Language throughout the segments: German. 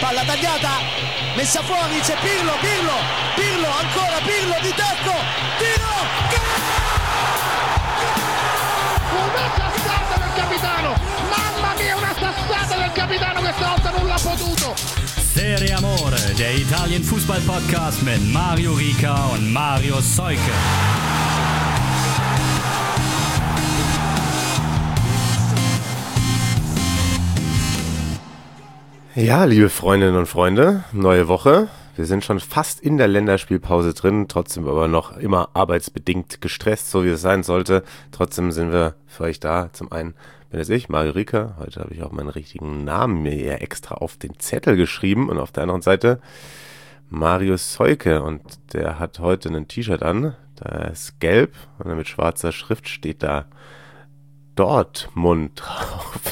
palla tagliata, messa fuori, c'è Pirlo, ancora Pirlo di tacco, tiro, una sassata del capitano, mamma mia, una sassata del capitano, questa volta non l'ha potuto. Serie Amore, der Italien-Fußball-Podcast mit Mario Rica und Mario Seuke. Ja, liebe Freundinnen und Freunde, neue Woche. Wir sind schon fast in der Länderspielpause drin, trotzdem aber noch immer arbeitsbedingt gestresst, so wie es sein sollte. Trotzdem sind wir für euch da. Zum einen bin es ich, Mario Rica. Heute habe ich auch meinen richtigen Namen mir hier extra auf den Zettel geschrieben. Und auf der anderen Seite Mario Seuke. Und der hat heute ein T-Shirt an. Da ist gelb und mit schwarzer Schrift steht da Dortmund drauf.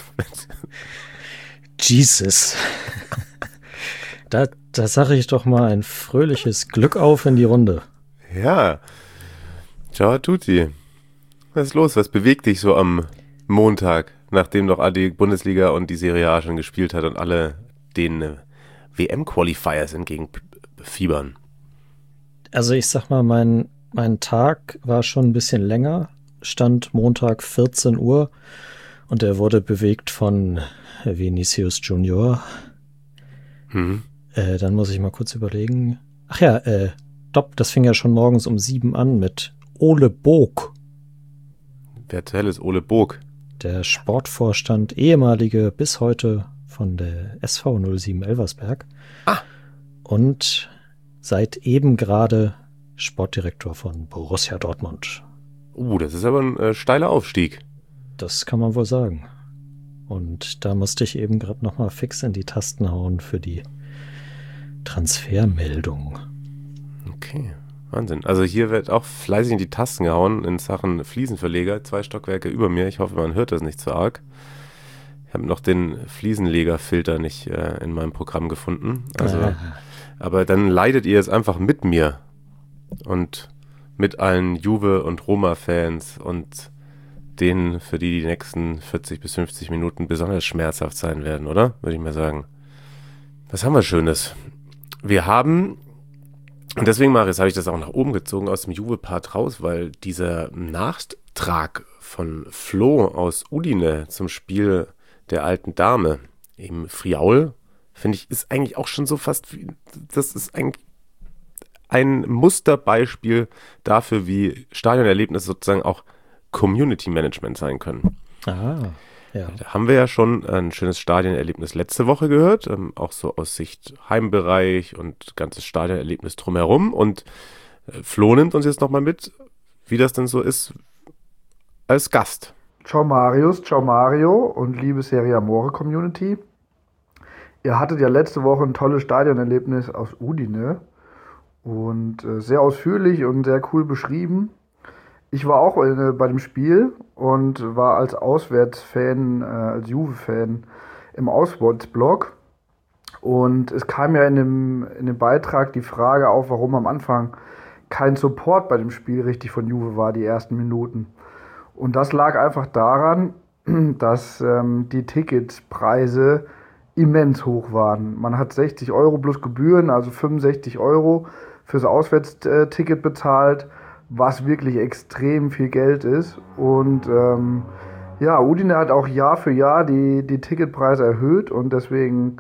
Jesus. Da sage ich doch mal ein fröhliches Glück auf in die Runde. Ja. Ciao a tutti. Was ist los? Was bewegt dich so am Montag, nachdem doch die Bundesliga und die Serie A schon gespielt hat und alle den WM-Qualifiers entgegenfiebern? Also ich sag mal, mein Tag war schon ein bisschen länger. Stand Montag 14 Uhr und er wurde bewegt von Vinicius Junior. Dann muss ich mal kurz überlegen. Ach ja, das fing ja schon morgens um 7 an mit Ole Boog. Wer zur Hölle ist Ole Boog? Der Sportvorstand, ehemalige bis heute von der SV 07 Elversberg. Ah. Und seit eben gerade Sportdirektor von Borussia Dortmund. Das ist aber ein steiler Aufstieg. Das kann man wohl sagen. Und da musste ich eben gerade nochmal fix in die Tasten hauen für die Transfermeldung. Okay, Wahnsinn. Also hier wird auch fleißig in die Tasten gehauen in Sachen Fliesenverleger. 2 Stockwerke über mir. Ich hoffe, man hört das nicht so arg. Ich habe noch den Fliesenlegerfilter nicht in meinem Programm gefunden. Also, aber dann leidet ihr es einfach mit mir und mit allen Juve- und Roma-Fans und denen, für die nächsten 40 bis 50 Minuten besonders schmerzhaft sein werden, oder? Würde ich mal sagen. Was haben wir Schönes? Wir haben, und deswegen, Marius, habe ich das auch nach oben gezogen aus dem Juve-Part raus, weil dieser Nachtrag von Flo aus Udine zum Spiel der alten Dame im Friaul, finde ich, ist eigentlich auch schon so fast, das ist eigentlich ein Musterbeispiel dafür, wie Stadionerlebnisse sozusagen auch Community Management sein können. Ja. Da haben wir ja schon ein schönes Stadionerlebnis letzte Woche gehört, auch so aus Sicht Heimbereich und ganzes Stadionerlebnis drumherum. Und Flo nimmt uns jetzt nochmal mit, wie das denn so ist als Gast. Ciao Marius, ciao Mario und liebe Serie Amore Community. Ihr hattet ja letzte Woche ein tolles Stadionerlebnis aus Udine und sehr ausführlich und sehr cool beschrieben. Ich war auch bei dem Spiel und war als Auswärtsfan, als Juve-Fan im Auswärtsblock. Und es kam ja in dem Beitrag die Frage auf, warum am Anfang kein Support bei dem Spiel richtig von Juve war, die ersten Minuten. Und das lag einfach daran, dass die Ticketpreise immens hoch waren. Man hat 60 Euro plus Gebühren, also 65 Euro fürs Auswärtsticket bezahlt, was wirklich extrem viel Geld ist. Und Udine hat auch Jahr für Jahr die Ticketpreise erhöht und deswegen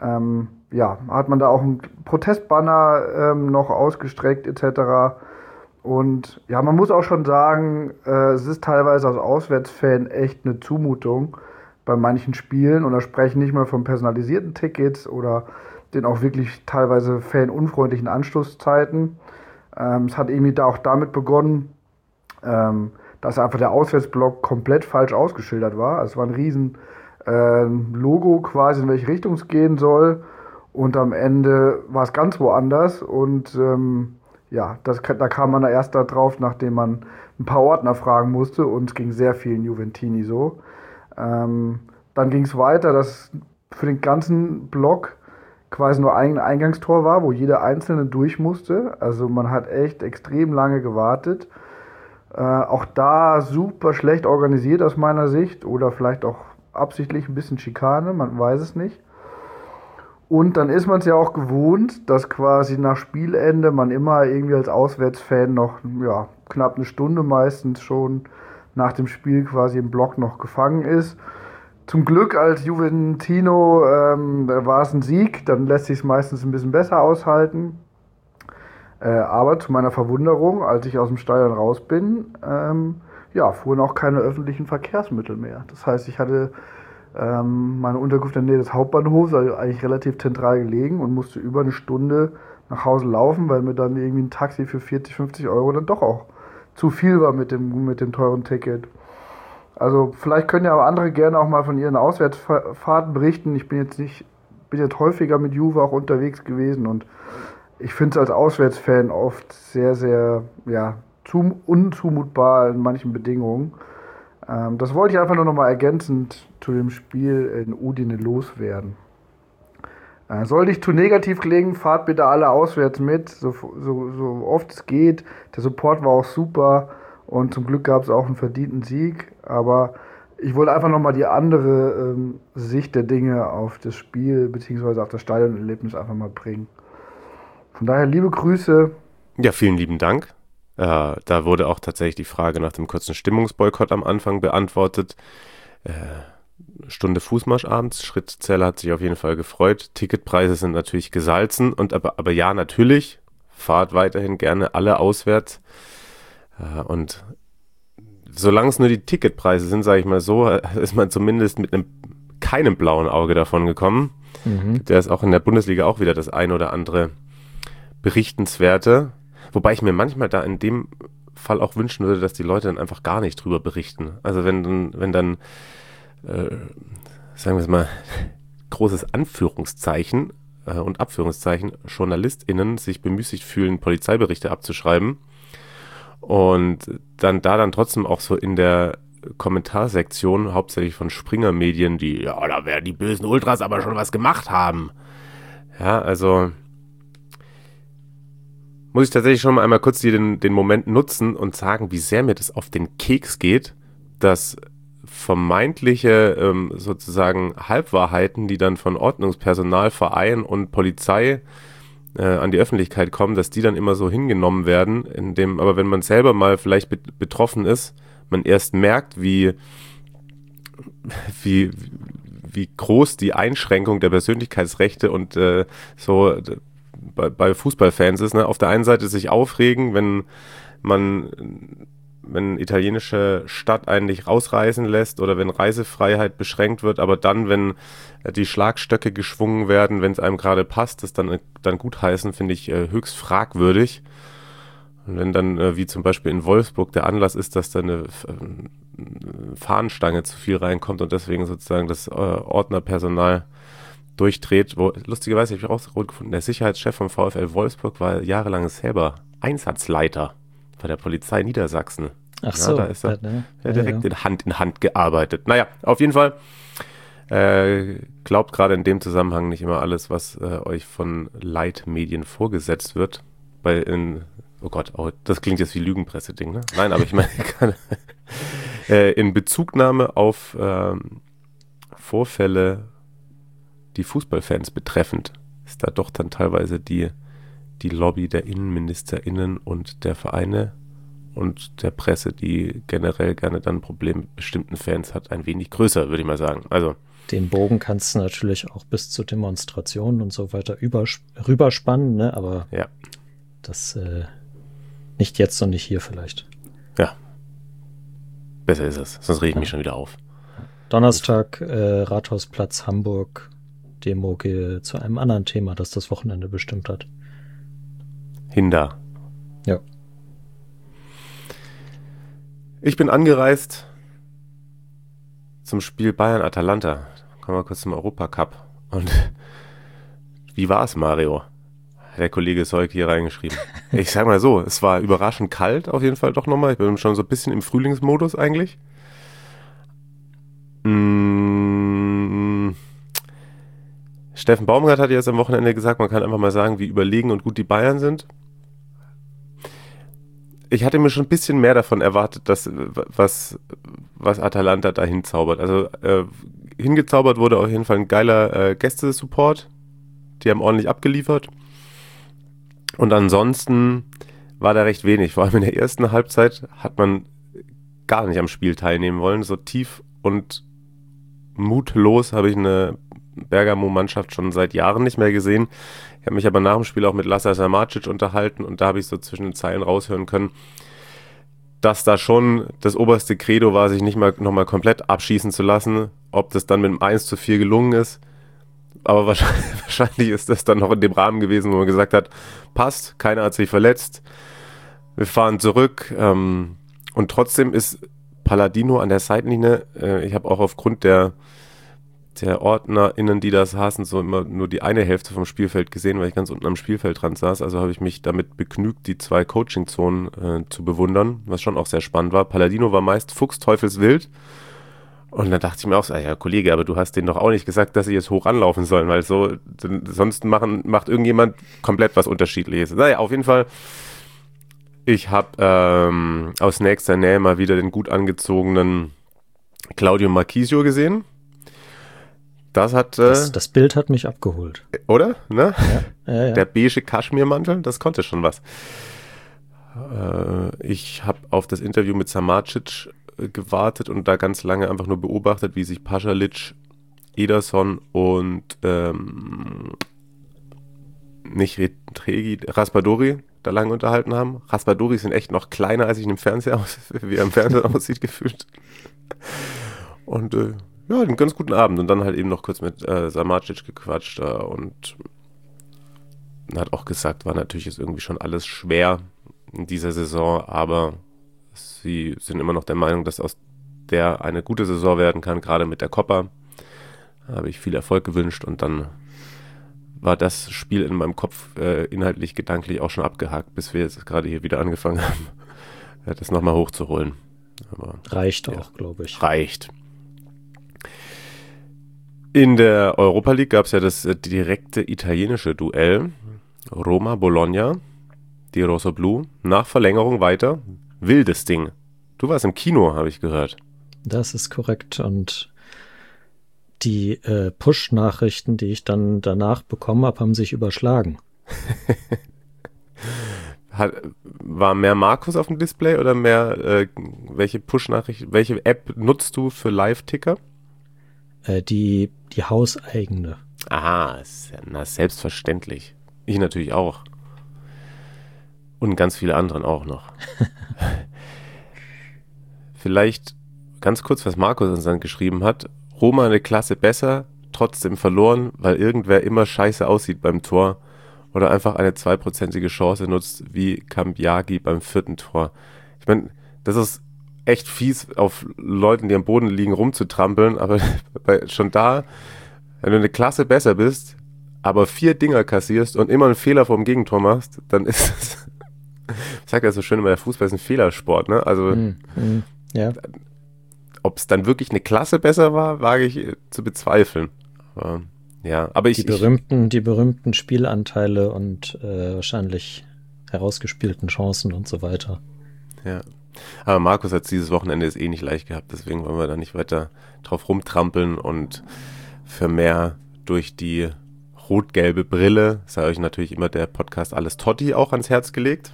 hat man da auch einen Protestbanner noch ausgestreckt etc. Und ja, man muss auch schon sagen, es ist teilweise als Auswärtsfan echt eine Zumutung bei manchen Spielen, und da sprechen nicht mal von personalisierten Tickets oder den auch wirklich teilweise fanunfreundlichen Anstoßzeiten. Es hat irgendwie da auch damit begonnen, dass einfach der Auswärtsblock komplett falsch ausgeschildert war. Es war ein riesen Logo quasi, in welche Richtung es gehen soll, und am Ende war es ganz woanders. Und da kam man da erst da drauf, nachdem man ein paar Ordner fragen musste, und es ging sehr vielen Juventini so. Dann ging es weiter, dass für den ganzen Block quasi nur ein Eingangstor war, wo jeder Einzelne durch musste. Also man hat echt extrem lange gewartet. Auch da super schlecht organisiert aus meiner Sicht, oder vielleicht auch absichtlich ein bisschen Schikane, man weiß es nicht. Und dann ist man es ja auch gewohnt, dass quasi nach Spielende man immer irgendwie als Auswärtsfan noch knapp eine Stunde meistens schon nach dem Spiel quasi im Block noch gefangen ist. Zum Glück als Juventino war es ein Sieg, dann lässt sich es meistens ein bisschen besser aushalten. Aber zu meiner Verwunderung, als ich aus dem Stadion raus bin, fuhren auch keine öffentlichen Verkehrsmittel mehr. Das heißt, ich hatte meine Unterkunft in der Nähe des Hauptbahnhofs, also eigentlich relativ zentral gelegen und musste über eine Stunde nach Hause laufen, weil mir dann irgendwie ein Taxi für 40, 50 Euro dann doch auch zu viel war mit dem teuren Ticket. Also vielleicht können ja aber andere gerne auch mal von ihren Auswärtsfahrten berichten. Ich bin jetzt häufiger mit Juve auch unterwegs gewesen und ich finde es als Auswärtsfan oft sehr, sehr unzumutbar in manchen Bedingungen. Das wollte ich einfach nur noch mal ergänzend zu dem Spiel in Udine loswerden. Sollte ich zu negativ klingen, fahrt bitte alle auswärts mit, so oft es geht. Der Support war auch super und zum Glück gab es auch einen verdienten Sieg. Aber ich wollte einfach noch mal die andere Sicht der Dinge auf das Spiel bzw. auf das Stadionerlebnis einfach mal bringen. Von daher liebe Grüße. Ja, vielen lieben Dank. Da wurde auch tatsächlich die Frage nach dem kurzen Stimmungsboykott am Anfang beantwortet. Stunde Fußmarsch abends, Schrittzähler hat sich auf jeden Fall gefreut. Ticketpreise sind natürlich gesalzen, aber ja, natürlich, fahrt weiterhin gerne alle auswärts. Und solange es nur die Ticketpreise sind, sage ich mal so, ist man zumindest mit keinem blauen Auge davon gekommen. Der ist auch in der Bundesliga auch wieder das ein oder andere Berichtenswerte. Wobei ich mir manchmal da in dem Fall auch wünschen würde, dass die Leute dann einfach gar nicht drüber berichten. Also wenn dann sagen wir es mal, großes Anführungszeichen und Abführungszeichen, JournalistInnen sich bemüßigt fühlen, Polizeiberichte abzuschreiben und dann trotzdem auch so in der Kommentarsektion, hauptsächlich von Springer-Medien, da werden die bösen Ultras aber schon was gemacht haben. Ja, also muss ich tatsächlich schon mal einmal kurz den Moment nutzen und sagen, wie sehr mir das auf den Keks geht, dass vermeintliche sozusagen Halbwahrheiten, die dann von Ordnungspersonal, Verein und Polizei an die Öffentlichkeit kommen, dass die dann immer so hingenommen werden, aber wenn man selber mal vielleicht betroffen ist, man erst merkt, wie groß die Einschränkung der Persönlichkeitsrechte und bei Fußballfans ist, ne? Auf der einen Seite sich aufregen, wenn italienische Stadt einen nicht rausreisen lässt oder wenn Reisefreiheit beschränkt wird, aber dann, wenn die Schlagstöcke geschwungen werden, wenn es einem gerade passt, das dann gutheißen, finde ich höchst fragwürdig. Und wenn dann, wie zum Beispiel in Wolfsburg, der Anlass ist, dass da eine Fahnenstange zu viel reinkommt und deswegen sozusagen das Ordnerpersonal durchdreht, lustigerweise habe ich auch so gefunden, der Sicherheitschef vom VfL Wolfsburg war jahrelang selber Einsatzleiter bei der Polizei Niedersachsen. Ach so. Da ist er direkt in Hand gearbeitet. Naja, auf jeden Fall glaubt gerade in dem Zusammenhang nicht immer alles, was euch von Leitmedien vorgesetzt wird. Das klingt jetzt wie Lügenpresse-Ding, ne? Nein, aber ich meine, in Bezugnahme auf Vorfälle, die Fußballfans betreffend, ist da doch dann teilweise die Lobby der InnenministerInnen und der Vereine und der Presse, die generell gerne dann ein Problem mit bestimmten Fans hat, ein wenig größer, würde ich mal sagen. Also den Bogen kannst du natürlich auch bis zu Demonstrationen und so weiter rüberspannen, ne? Aber ja, das nicht jetzt und nicht hier vielleicht. Ja, besser ist es, sonst rege ich mich schon wieder auf. Donnerstag, Rathausplatz Hamburg, Demo zu einem anderen Thema, das das Wochenende bestimmt hat. Hinda. Ja. Ich bin angereist zum Spiel Bayern-Atalanta. Kommen wir kurz zum Europacup. Und wie war es, Mario? Hat der Kollege Seuk hier reingeschrieben. Ich sag mal so, es war überraschend kalt auf jeden Fall doch nochmal. Ich bin schon so ein bisschen im Frühlingsmodus eigentlich. Steffen Baumgart hat jetzt am Wochenende gesagt, man kann einfach mal sagen, wie überlegen und gut die Bayern sind. Ich hatte mir schon ein bisschen mehr davon erwartet, dass was Atalanta da hinzaubert. Also hingezaubert wurde auf jeden Fall ein geiler Gästesupport. die haben ordentlich abgeliefert. Und ansonsten war da recht wenig. Vor allem in der ersten Halbzeit hat man gar nicht am Spiel teilnehmen wollen. So tief und mutlos habe ich eine Bergamo-Mannschaft schon seit Jahren nicht mehr gesehen. Ich habe mich aber nach dem Spiel auch mit Lazar Samardzic unterhalten und da habe ich so zwischen den Zeilen raushören können, dass da schon das oberste Credo war, sich nicht mal nochmal komplett abschießen zu lassen. Ob das dann mit einem 1:4 gelungen ist, aber wahrscheinlich ist das dann noch in dem Rahmen gewesen, wo man gesagt hat, passt, keiner hat sich verletzt, wir fahren zurück. Und trotzdem ist Palladino an der Seitenlinie, ich habe auch aufgrund der OrdnerInnen, die da saßen, so immer nur die eine Hälfte vom Spielfeld gesehen, weil ich ganz unten am Spielfeldrand saß. Also habe ich mich damit begnügt, die 2 Coaching-Zonen zu bewundern, was schon auch sehr spannend war. Palladino war meist fuchsteufelswild. Und dann dachte ich mir auch so, ja Kollege, aber du hast denen doch auch nicht gesagt, dass sie jetzt hoch anlaufen sollen, weil so sonst macht irgendjemand komplett was Unterschiedliches. Naja, auf jeden Fall, ich habe aus nächster Nähe mal wieder den gut angezogenen Claudio Marchisio gesehen. Das Bild hat mich abgeholt. Oder? Ne? Ja. Der beige Kaschmirmantel, das konnte schon was. Ich habe auf das Interview mit Samardzic gewartet und da ganz lange einfach nur beobachtet, wie sich Pasalic, Ederson und Raspadori da lange unterhalten haben. Raspadori sind echt noch kleiner, als ich ihn im Fernseher wie er im Fernsehen aussieht, gefühlt. Und ja, einen ganz guten Abend und dann halt eben noch kurz mit Samardzic gequatscht und hat auch gesagt, war natürlich jetzt irgendwie schon alles schwer in dieser Saison, aber sie sind immer noch der Meinung, dass aus der eine gute Saison werden kann, gerade mit der Copa. Da habe ich viel Erfolg gewünscht und dann war das Spiel in meinem Kopf inhaltlich, gedanklich auch schon abgehakt, bis wir jetzt gerade hier wieder angefangen haben, das nochmal hochzuholen. Aber, reicht auch, glaube ich. Reicht. In der Europa League gab es ja das direkte italienische Duell. Roma-Bologna, die Rossoblu, nach Verlängerung weiter. Wildes Ding. Du warst im Kino, habe ich gehört. Das ist korrekt. Und die Push-Nachrichten, die ich dann danach bekommen habe, haben sich überschlagen. War mehr Markus auf dem Display oder mehr welche Push-Nachricht, welche App nutzt du für Live-Ticker? Die hauseigene. Aha, na, selbstverständlich. Ich natürlich auch. Und ganz viele anderen auch noch. Vielleicht ganz kurz, was Markus uns dann geschrieben hat. Roma eine Klasse besser, trotzdem verloren, weil irgendwer immer scheiße aussieht beim Tor oder einfach eine 2%ige Chance nutzt, wie Cambiaghi beim 4. Tor. Ich meine, das ist echt fies, auf Leuten, die am Boden liegen, rumzutrampeln, aber schon da, wenn du eine Klasse besser bist, aber 4 Dinger kassierst und immer einen Fehler vom Gegentor machst, dann ist es, ich sag ja so schön immer, der Fußball ist ein Fehlersport, ne? Also, ja. Ob es dann wirklich eine Klasse besser war, wage ich zu bezweifeln. Aber, ja, aber die berühmten Spielanteile und wahrscheinlich herausgespielten Chancen und so weiter. Ja. Aber Markus hat es dieses Wochenende jetzt nicht leicht gehabt, deswegen wollen wir da nicht weiter drauf rumtrampeln und für mehr durch die rot-gelbe Brille sei euch natürlich immer der Podcast Alles Totti auch ans Herz gelegt.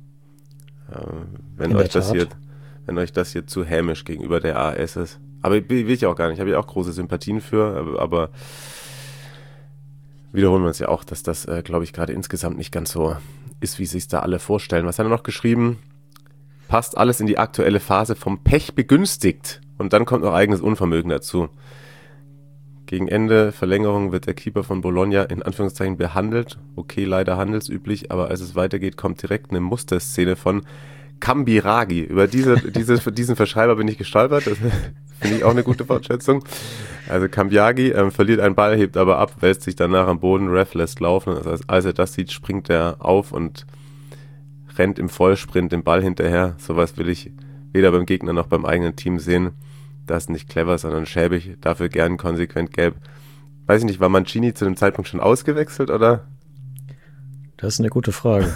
Wenn euch das hier zu hämisch gegenüber der AS ist. Aber will ich auch gar nicht, habe ich auch große Sympathien für, aber wiederholen wir uns ja auch, dass das, glaube ich, gerade insgesamt nicht ganz so ist, wie sich da alle vorstellen. Was hat er noch geschrieben? Passt alles in die aktuelle Phase vom Pech begünstigt. Und dann kommt noch eigenes Unvermögen dazu. Gegen Ende Verlängerung wird der Keeper von Bologna in Anführungszeichen behandelt. Okay, leider handelsüblich, aber als es weitergeht, kommt direkt eine Musterszene von Cambiaghi. Über diesen Verschreiber bin ich gestolpert. Das finde ich auch eine gute Fortschätzung. Also Cambiaghi verliert einen Ball, hebt aber ab, wälzt sich danach am Boden, Ref lässt laufen. Also als er das sieht, springt er auf und rennt im Vollsprint den Ball hinterher. Sowas will ich weder beim Gegner noch beim eigenen Team sehen. Das ist nicht clever, sondern schäbig. Dafür gern konsequent gelb. Weiß ich nicht, war Mancini zu dem Zeitpunkt schon ausgewechselt, oder? Das ist eine gute Frage.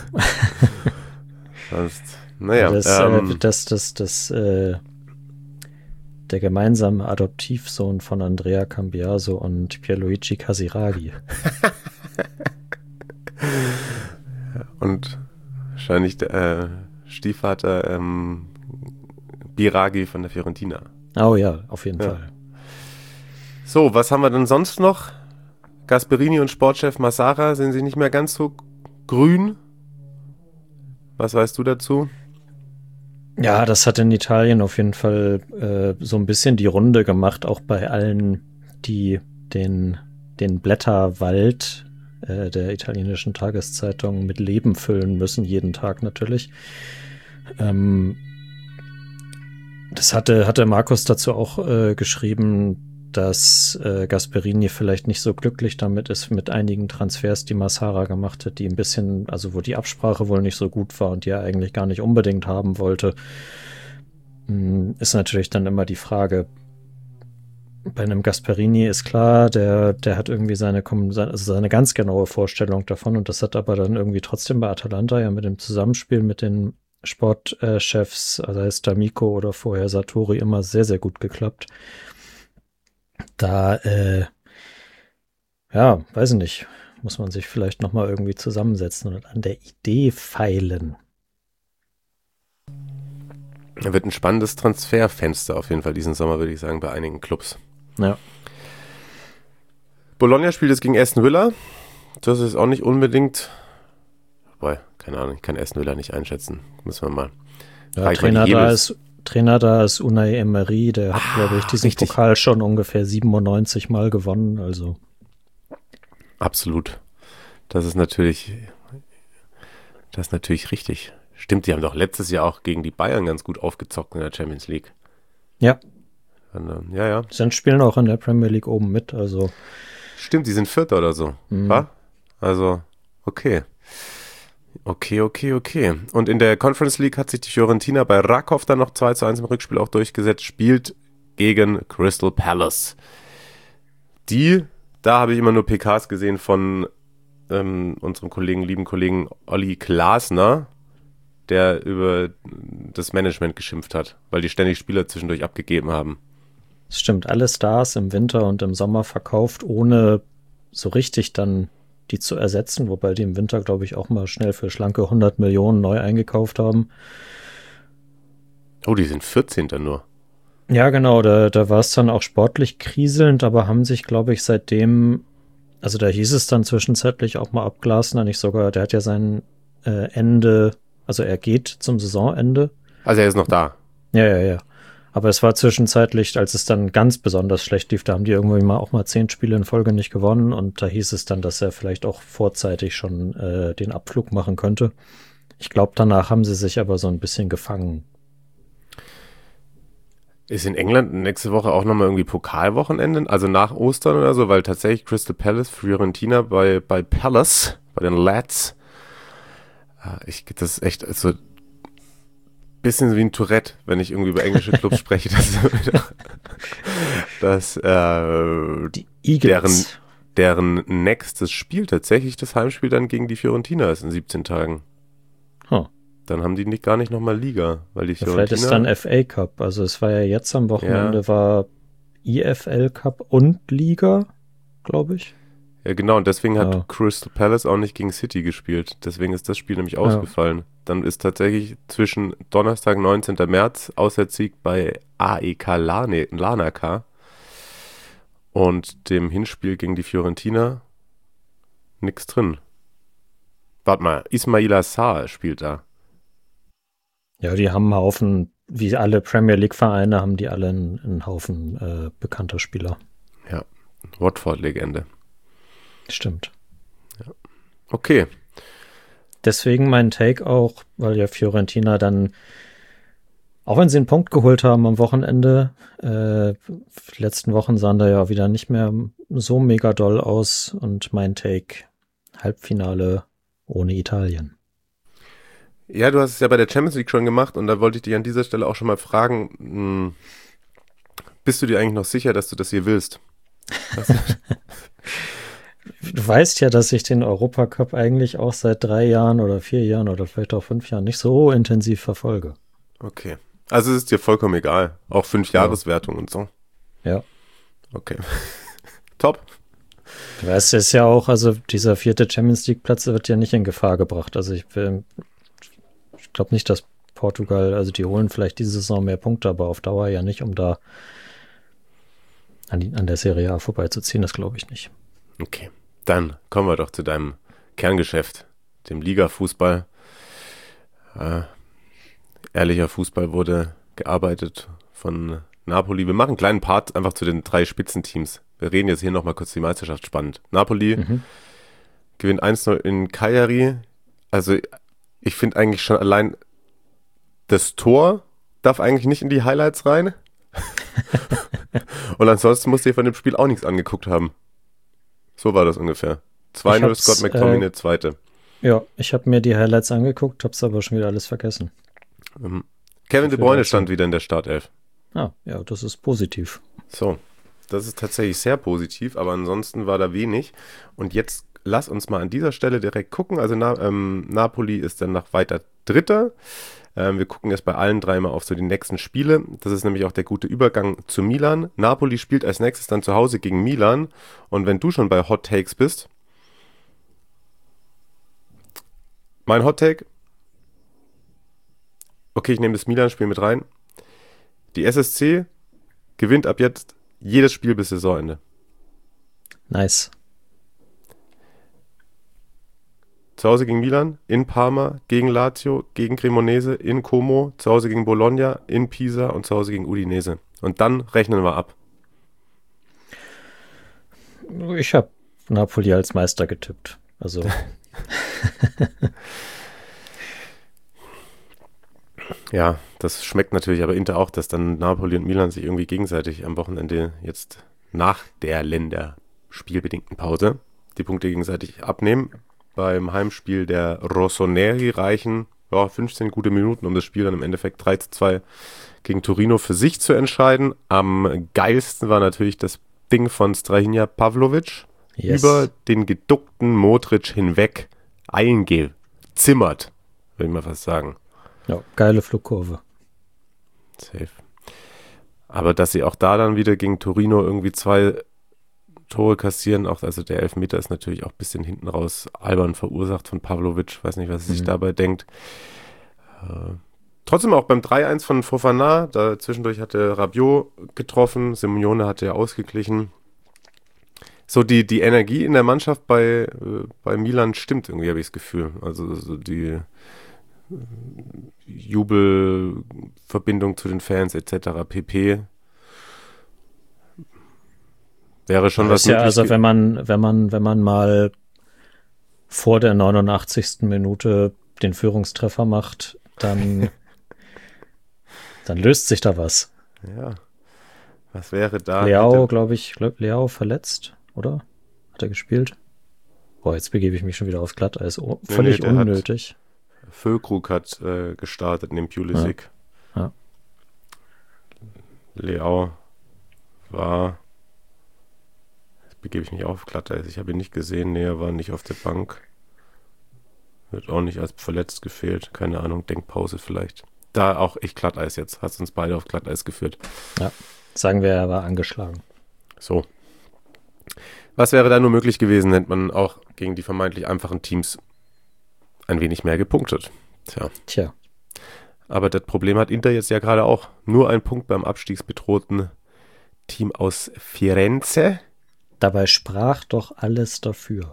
Naja. Der gemeinsame Adoptivsohn von Andrea Cambiaso und Pierluigi Casiraghi. Wahrscheinlich der Stiefvater Biraghi von der Fiorentina. Oh ja, auf jeden Fall. So, was haben wir denn sonst noch? Gasperini und Sportchef Massara, sind sie nicht mehr ganz so grün? Was weißt du dazu? Ja, das hat in Italien auf jeden Fall so ein bisschen die Runde gemacht, auch bei allen, die den Blätterwald der italienischen Tageszeitung mit Leben füllen müssen, jeden Tag natürlich. Das hatte Markus dazu auch geschrieben, dass Gasperini vielleicht nicht so glücklich damit ist mit einigen Transfers, die Massara gemacht hat, die ein bisschen, also wo die Absprache wohl nicht so gut war und die er eigentlich gar nicht unbedingt haben wollte. Ist natürlich dann immer die Frage, bei einem Gasperini ist klar, der hat irgendwie seine ganz genaue Vorstellung davon, und das hat aber dann irgendwie trotzdem bei Atalanta ja mit dem Zusammenspiel mit den Sportchefs, also heißt D'Amico oder vorher Sartori, immer sehr, sehr gut geklappt. Da, weiß ich nicht, muss man sich vielleicht nochmal irgendwie zusammensetzen und an der Idee feilen. Da wird ein spannendes Transferfenster auf jeden Fall diesen Sommer, würde ich sagen, bei einigen Clubs. Ja. Bologna spielt jetzt gegen Aston Villa. Das ist auch nicht unbedingt, wobei, keine Ahnung, ich kann Aston Villa nicht einschätzen. Müssen wir mal. Ja, Trainer da ist Unai Emery, der hat, glaube ich, diesen Pokal schon ungefähr 97 Mal gewonnen, also. Absolut. Das ist natürlich richtig. Stimmt, die haben doch letztes Jahr auch gegen die Bayern ganz gut aufgezockt in der Champions League. Ja. Ja. Sie spielen auch in der Premier League oben mit, also. Stimmt, die sind Vierter oder so. War? Also, okay. Okay. Und in der Conference League hat sich die Fiorentina bei Rakov dann noch 2:1 im Rückspiel auch durchgesetzt, spielt gegen Crystal Palace. Da habe ich immer nur PKs gesehen von unserem lieben Kollegen Olli Glasner, der über das Management geschimpft hat, weil die ständig Spieler zwischendurch abgegeben haben. Das stimmt, alle Stars im Winter und im Sommer verkauft, ohne so richtig dann die zu ersetzen, wobei die im Winter, glaube ich, auch mal schnell für schlanke 100 Millionen neu eingekauft haben. Oh, die sind 14. nur. Ja, genau, da war es dann auch sportlich kriselnd, aber haben sich, glaube ich, seitdem, also da hieß es dann zwischenzeitlich auch mal ab Glasner, nicht sogar, der hat ja sein Ende, also er geht zum Saisonende. Also er ist noch da. Ja. Aber es war zwischenzeitlich, als es dann ganz besonders schlecht lief, da haben die irgendwie auch mal 10 Spiele in Folge nicht gewonnen, und da hieß es dann, dass er vielleicht auch vorzeitig schon den Abflug machen könnte. Ich glaube, danach haben sie sich aber so ein bisschen gefangen. Ist in England nächste Woche auch nochmal irgendwie Pokalwochenende, also nach Ostern oder so, weil tatsächlich Crystal Palace, Fiorentina bei Palace, bei den Lads, das ist echt so bisschen wie ein Tourette, wenn ich irgendwie über englische Clubs spreche, dass die Eagles, deren nächstes Spiel tatsächlich das Heimspiel dann gegen die Fiorentina ist in 17 Tagen. Dann haben die gar nicht nochmal Liga, weil die Fiorentina... Vielleicht ist dann FA Cup, also es war ja jetzt am Wochenende, war EFL Cup und Liga, glaube ich. Ja, genau, und deswegen hat Crystal Palace auch nicht gegen City gespielt. Deswegen ist das Spiel nämlich ausgefallen. Dann ist tatsächlich zwischen Donnerstag, 19. März, Auswärtssieg bei AEK Larnaca und dem Hinspiel gegen die Fiorentina nichts drin. Warte mal, Ismaila Sarr spielt da. Ja, die haben einen Haufen, wie alle Premier League-Vereine, haben die alle einen Haufen bekannter Spieler. Ja, Watford-Legende. Stimmt. Ja. Okay. Deswegen mein Take auch, weil ja Fiorentina dann, auch wenn sie einen Punkt geholt haben am Wochenende, die letzten Wochen sahen da ja wieder nicht mehr so mega doll aus, und mein Take, Halbfinale ohne Italien. Ja, du hast es ja bei der Champions League schon gemacht, und da wollte ich dich an dieser Stelle auch schon mal fragen, bist du dir eigentlich noch sicher, dass du das hier willst? Du weißt ja, dass ich den Europacup eigentlich auch seit 3 Jahren oder 4 Jahren oder vielleicht auch 5 Jahren nicht so intensiv verfolge. Okay. Also es ist dir vollkommen egal. Auch 5-Jahreswertung und so. Ja. Okay. Top. Du weißt, es ist ja auch, also dieser 4. Champions League Platz wird ja nicht in Gefahr gebracht. Also Ich glaube nicht, dass Portugal, also die holen vielleicht diese Saison mehr Punkte, aber auf Dauer ja nicht, um da an der Serie A vorbeizuziehen, das glaube ich nicht. Okay, dann kommen wir doch zu deinem Kerngeschäft, dem Liga-Fußball. Ehrlicher Fußball wurde gearbeitet von Napoli. Wir machen einen kleinen Part einfach zu den 3 Spitzenteams. Wir reden jetzt hier nochmal kurz die Meisterschaft spannend. Napoli gewinnt 1-0 in Cagliari. Also ich finde eigentlich schon allein das Tor darf eigentlich nicht in die Highlights rein. Und ansonsten musste ich von dem Spiel auch nichts angeguckt haben. So war das ungefähr. 2-0 Scott McTominay, zweite. Ja, ich habe mir die Highlights angeguckt, habe es aber schon wieder alles vergessen. Kevin De Bruyne stand wieder in der Startelf. Ah, ja, das ist positiv. So, das ist tatsächlich sehr positiv, aber ansonsten war da wenig. Und jetzt lass uns mal an dieser Stelle direkt gucken. Also Napoli ist dann noch weiter Dritter. Wir gucken jetzt bei allen 3 mal auf so die nächsten Spiele. Das ist nämlich auch der gute Übergang zu Milan. Napoli spielt als nächstes dann zu Hause gegen Milan. Und wenn du schon bei Hot Takes bist, mein Hot Take, okay, ich nehme das Milan-Spiel mit rein. Die SSC gewinnt ab jetzt jedes Spiel bis Saisonende. Nice. Zu Hause gegen Milan, in Parma, gegen Lazio, gegen Cremonese, in Como, zu Hause gegen Bologna, in Pisa und zu Hause gegen Udinese. Und dann rechnen wir ab. Ich habe Napoli als Meister getippt. Also. Ja, das schmeckt natürlich aber Inter auch, dass dann Napoli und Milan sich irgendwie gegenseitig am Wochenende jetzt nach der länderspielbedingten Pause die Punkte gegenseitig abnehmen. Beim Heimspiel der Rossoneri reichen 15 gute Minuten, um das Spiel dann im Endeffekt 3-2 gegen Torino für sich zu entscheiden. Am geilsten war natürlich das Ding von Strahinja Pavlovic. Yes. Über den geduckten Modric hinweg eingezimmert, würde ich mal fast sagen. Ja, geile Flugkurve. Safe. Aber dass sie auch da dann wieder gegen Torino irgendwie 2 Tore kassieren, auch also der Elfmeter ist natürlich auch ein bisschen hinten raus albern verursacht von Pavlovic, weiß nicht, was er sich dabei denkt. Trotzdem auch beim 3-1 von Fofana, da zwischendurch hatte Rabiot getroffen, Simeone hatte ja ausgeglichen. So die Energie in der Mannschaft bei Milan stimmt irgendwie, habe ich das Gefühl. Also so die Jubelverbindung zu den Fans etc. pp. Wäre schon was ja, also wenn man mal vor der 89. Minute den Führungstreffer macht, dann löst sich da was. Ja. Was wäre da? Leao, glaube ich, Leao verletzt, oder? Hat er gespielt? Boah, jetzt begebe ich mich schon wieder aufs Glatteis. Völlig unnötig. Füllkrug hat gestartet neben Pulisic. Ja. Leao war... begebe ich mich auf Glatteis. Ich habe ihn nicht gesehen. Nee, er war nicht auf der Bank. Wird auch nicht als verletzt gefehlt. Keine Ahnung, Denkpause vielleicht. Da auch echt Glatteis jetzt. Hast uns beide auf Glatteis geführt. Ja, sagen wir, er war angeschlagen. So. Was wäre da nur möglich gewesen, hätte man auch gegen die vermeintlich einfachen Teams ein wenig mehr gepunktet. Tja. Aber das Problem hat Inter jetzt ja gerade auch. Nur ein Punkt beim abstiegsbedrohten Team aus Firenze. Dabei sprach doch alles dafür.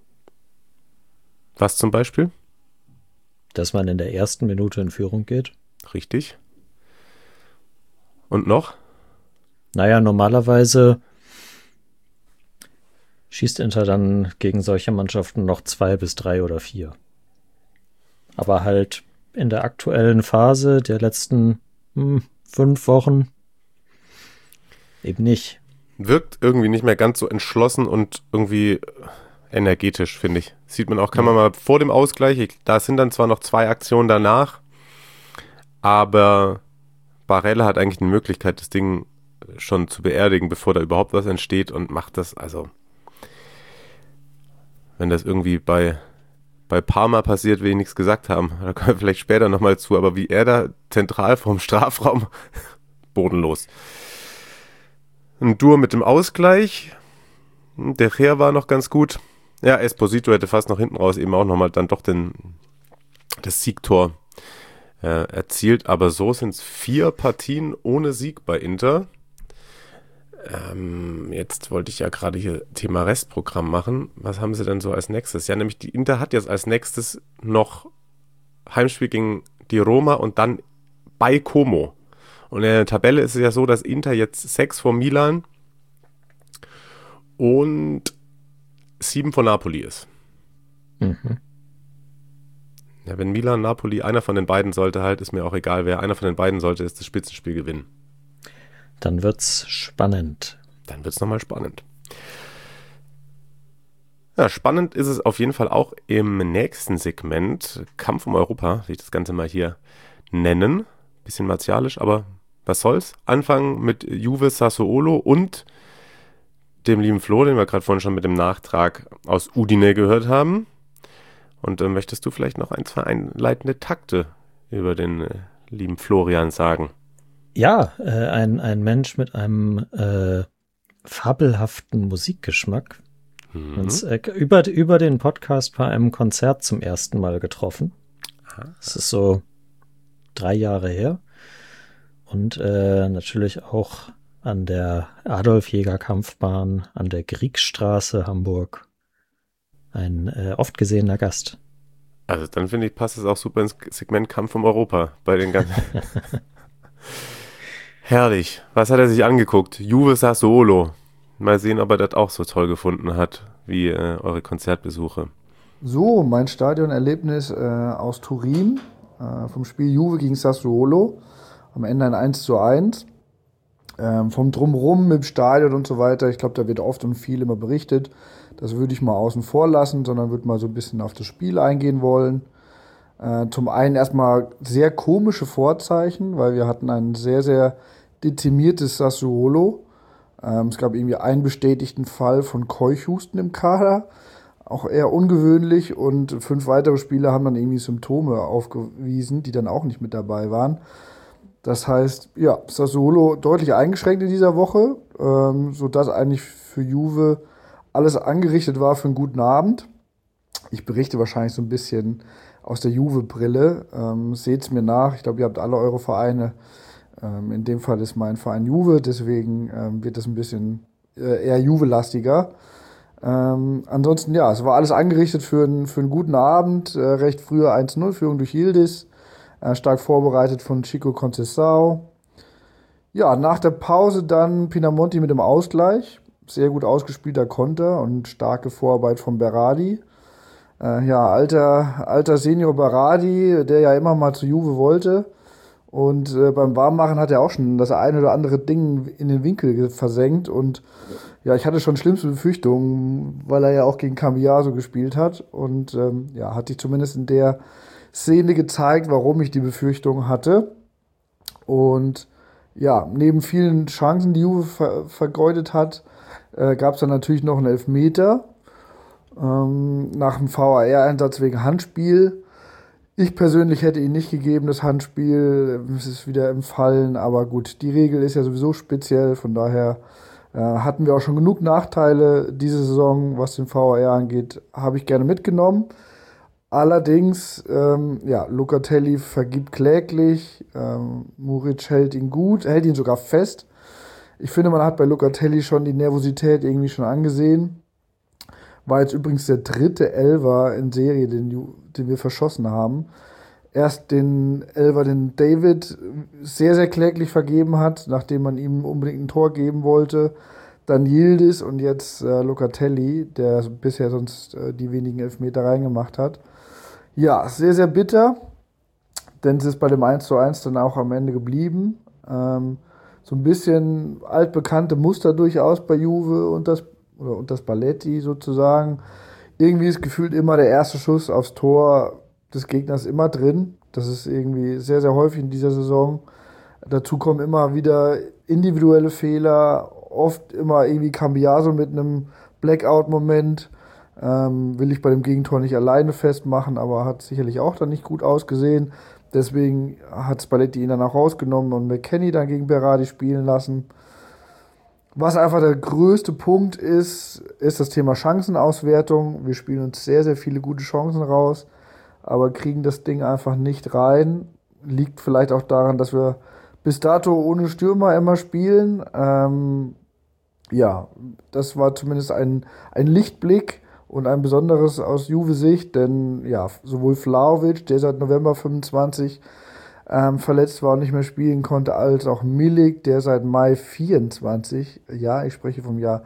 Was zum Beispiel? Dass man in der ersten Minute in Führung geht. Richtig. Und noch? Naja, normalerweise schießt Inter dann gegen solche Mannschaften noch 2 bis 3 oder 4. Aber halt in der aktuellen Phase der letzten 5 Wochen eben nicht. Wirkt irgendwie nicht mehr ganz so entschlossen und irgendwie energetisch, finde ich. Sieht man auch, kann man mal vor dem Ausgleich, da sind dann zwar noch 2 Aktionen danach, aber Barella hat eigentlich eine Möglichkeit, das Ding schon zu beerdigen, bevor da überhaupt was entsteht und macht das, also wenn das irgendwie bei Parma passiert, will ich nichts gesagt haben. Da kommen wir vielleicht später nochmal zu, aber wie er da zentral vorm Strafraum, bodenlos. Ein Duo mit dem Ausgleich. Der Gea war noch ganz gut. Ja, Esposito hätte fast noch hinten raus eben auch nochmal dann doch das Siegtor erzielt, aber so sind es 4 Partien ohne Sieg bei Inter. Jetzt wollte ich ja gerade hier Thema Restprogramm machen. Was haben sie denn so als nächstes? Ja, nämlich die Inter hat jetzt als nächstes noch Heimspiel gegen die Roma und dann bei Como. Und in der Tabelle ist es ja so, dass Inter jetzt 6 vor Milan und 7 vor Napoli ist. Mhm. Ja, wenn Milan, Napoli, einer von den beiden sollte halt, ist mir auch egal, wer einer von den beiden sollte, ist das Spitzenspiel gewinnen. Dann wird's spannend. Dann wird's nochmal spannend. Ja, spannend ist es auf jeden Fall auch im nächsten Segment, Kampf um Europa, will ich das Ganze mal hier nennen. Bisschen martialisch, aber was soll's? Anfangen mit Juve Sassuolo und dem lieben Flo, den wir gerade vorhin schon mit dem Nachtrag aus Udine gehört haben. Und möchtest du vielleicht noch 2 einleitende Takte über den lieben Florian sagen? Ja, ein Mensch mit einem fabelhaften Musikgeschmack. Uns über den Podcast bei einem Konzert zum ersten Mal getroffen. Das ist so 3 Jahre her. Und natürlich auch an der Adolf-Jäger-Kampfbahn, an der Griegstraße Hamburg. Ein oft gesehener Gast. Also dann finde ich, passt es auch super ins Segment Kampf um Europa bei den ganzen... Herrlich. Was hat er sich angeguckt? Juve Sassuolo. Mal sehen, ob er das auch so toll gefunden hat, wie eure Konzertbesuche. So, mein Stadionerlebnis aus Turin, vom Spiel Juve gegen Sassuolo. Am Ende ein 1:1. Vom Drumherum mit dem Stadion und so weiter. Ich glaube, da wird oft und viel immer berichtet. Das würde ich mal außen vor lassen, sondern würde mal so ein bisschen auf das Spiel eingehen wollen. Zum einen erstmal sehr komische Vorzeichen, weil wir hatten ein sehr, sehr dezimiertes Sassuolo. Es gab irgendwie einen bestätigten Fall von Keuchhusten im Kader. Auch eher ungewöhnlich, und 5 weitere Spieler haben dann irgendwie Symptome aufgewiesen, die dann auch nicht mit dabei waren. Das heißt, ja, Sassuolo deutlich eingeschränkt in dieser Woche, sodass eigentlich für Juve alles angerichtet war für einen guten Abend. Ich berichte wahrscheinlich so ein bisschen aus der Juve-Brille. Seht's mir nach. Ich glaube, ihr habt alle eure Vereine. In dem Fall ist mein Verein Juve, deswegen wird das ein bisschen eher Juve-lastiger. Ansonsten, ja, es war alles angerichtet für einen guten Abend. Recht frühe 1:0-Führung durch Yildiz. Stark vorbereitet von Chico Conceição. Ja, nach der Pause dann Pinamonti mit dem Ausgleich. Sehr gut ausgespielter Konter und starke Vorarbeit von Berardi. Ja, alter Senior Berardi, der ja immer mal zu Juve wollte. Und beim Warmmachen hat er auch schon das eine oder andere Ding in den Winkel versenkt. Und ja, ich hatte schon schlimmste Befürchtungen, weil er ja auch gegen Cambiaso gespielt hat. Und ja, hat sich zumindest in der Szene gezeigt, warum ich die Befürchtung hatte. Und ja, neben vielen Chancen, die Juve vergeudet hat, gab es dann natürlich noch einen Elfmeter nach dem VAR-Einsatz wegen Handspiel. Ich persönlich hätte ihn nicht gegeben, das Handspiel. Es ist wieder im Fallen, aber gut, die Regel ist ja sowieso speziell, von daher hatten wir auch schon genug Nachteile diese Saison, was den VAR angeht, habe ich gerne mitgenommen. Allerdings, ja, Locatelli vergibt kläglich, Muric hält ihn gut, hält ihn sogar fest. Ich finde, man hat bei Locatelli schon die Nervosität irgendwie schon angesehen. War jetzt übrigens der 3. Elfer in Serie, den wir verschossen haben. Erst den Elfer, den David sehr, sehr kläglich vergeben hat, nachdem man ihm unbedingt ein Tor geben wollte. Dann Yildiz und jetzt Locatelli, der bisher sonst die wenigen Elfmeter reingemacht hat. Ja, sehr, sehr bitter, denn es ist bei dem 1:1 dann auch am Ende geblieben. So ein bisschen altbekannte Muster durchaus bei Juve und das Balletti sozusagen. Irgendwie ist gefühlt immer der erste Schuss aufs Tor des Gegners immer drin. Das ist irgendwie sehr, sehr häufig in dieser Saison. Dazu kommen immer wieder individuelle Fehler, oft immer irgendwie Cambiaso mit einem Blackout-Moment. Will ich bei dem Gegentor nicht alleine festmachen, aber hat sicherlich auch dann nicht gut ausgesehen. Deswegen hat Spalletti ihn dann auch rausgenommen und McKennie dann gegen Berardi spielen lassen. Was einfach der größte Punkt ist das Thema Chancenauswertung. Wir spielen uns sehr, sehr viele gute Chancen raus, aber kriegen das Ding einfach nicht rein. liegt vielleicht auch daran, dass wir bis dato ohne Stürmer immer spielen. Ja, das war zumindest ein Lichtblick und ein besonderes aus Juve-Sicht, denn ja, sowohl Vlahovic, der seit November 25 verletzt war und nicht mehr spielen konnte, als auch Milik, der seit Mai 24, ja, ich spreche vom Jahr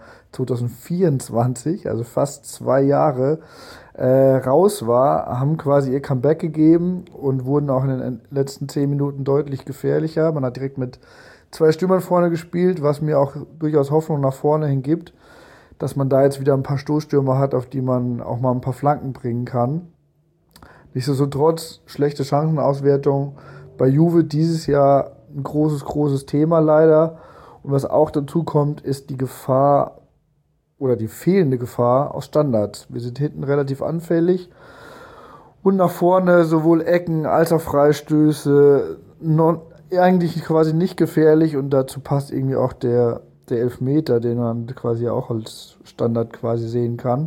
2024, also fast 2 Jahre, raus war, haben quasi ihr Comeback gegeben und wurden auch in den letzten 10 Minuten deutlich gefährlicher. Man hat direkt mit 2 Stürmern vorne gespielt, was mir auch durchaus Hoffnung nach vorne hin gibt, dass man da jetzt wieder ein paar Stoßstürmer hat, auf die man auch mal ein paar Flanken bringen kann. Nichtsdestotrotz, schlechte Chancenauswertung bei Juve dieses Jahr ein großes Thema leider. Und was auch dazu kommt, ist die Gefahr oder die fehlende Gefahr aus Standards. Wir sind hinten relativ anfällig und nach vorne sowohl Ecken als auch Freistöße eigentlich quasi nicht gefährlich und dazu passt irgendwie auch der Elfmeter, den man quasi auch als Standard quasi sehen kann.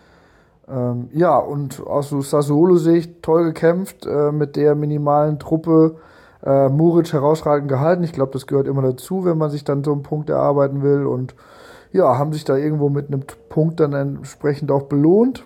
Ja, und aus Sassuolo-Sicht toll gekämpft mit der minimalen Truppe. Muric herausragend gehalten. Ich glaube, das gehört immer dazu, wenn man sich dann so einen Punkt erarbeiten will. Und ja, haben sich da irgendwo mit einem Punkt dann entsprechend auch belohnt.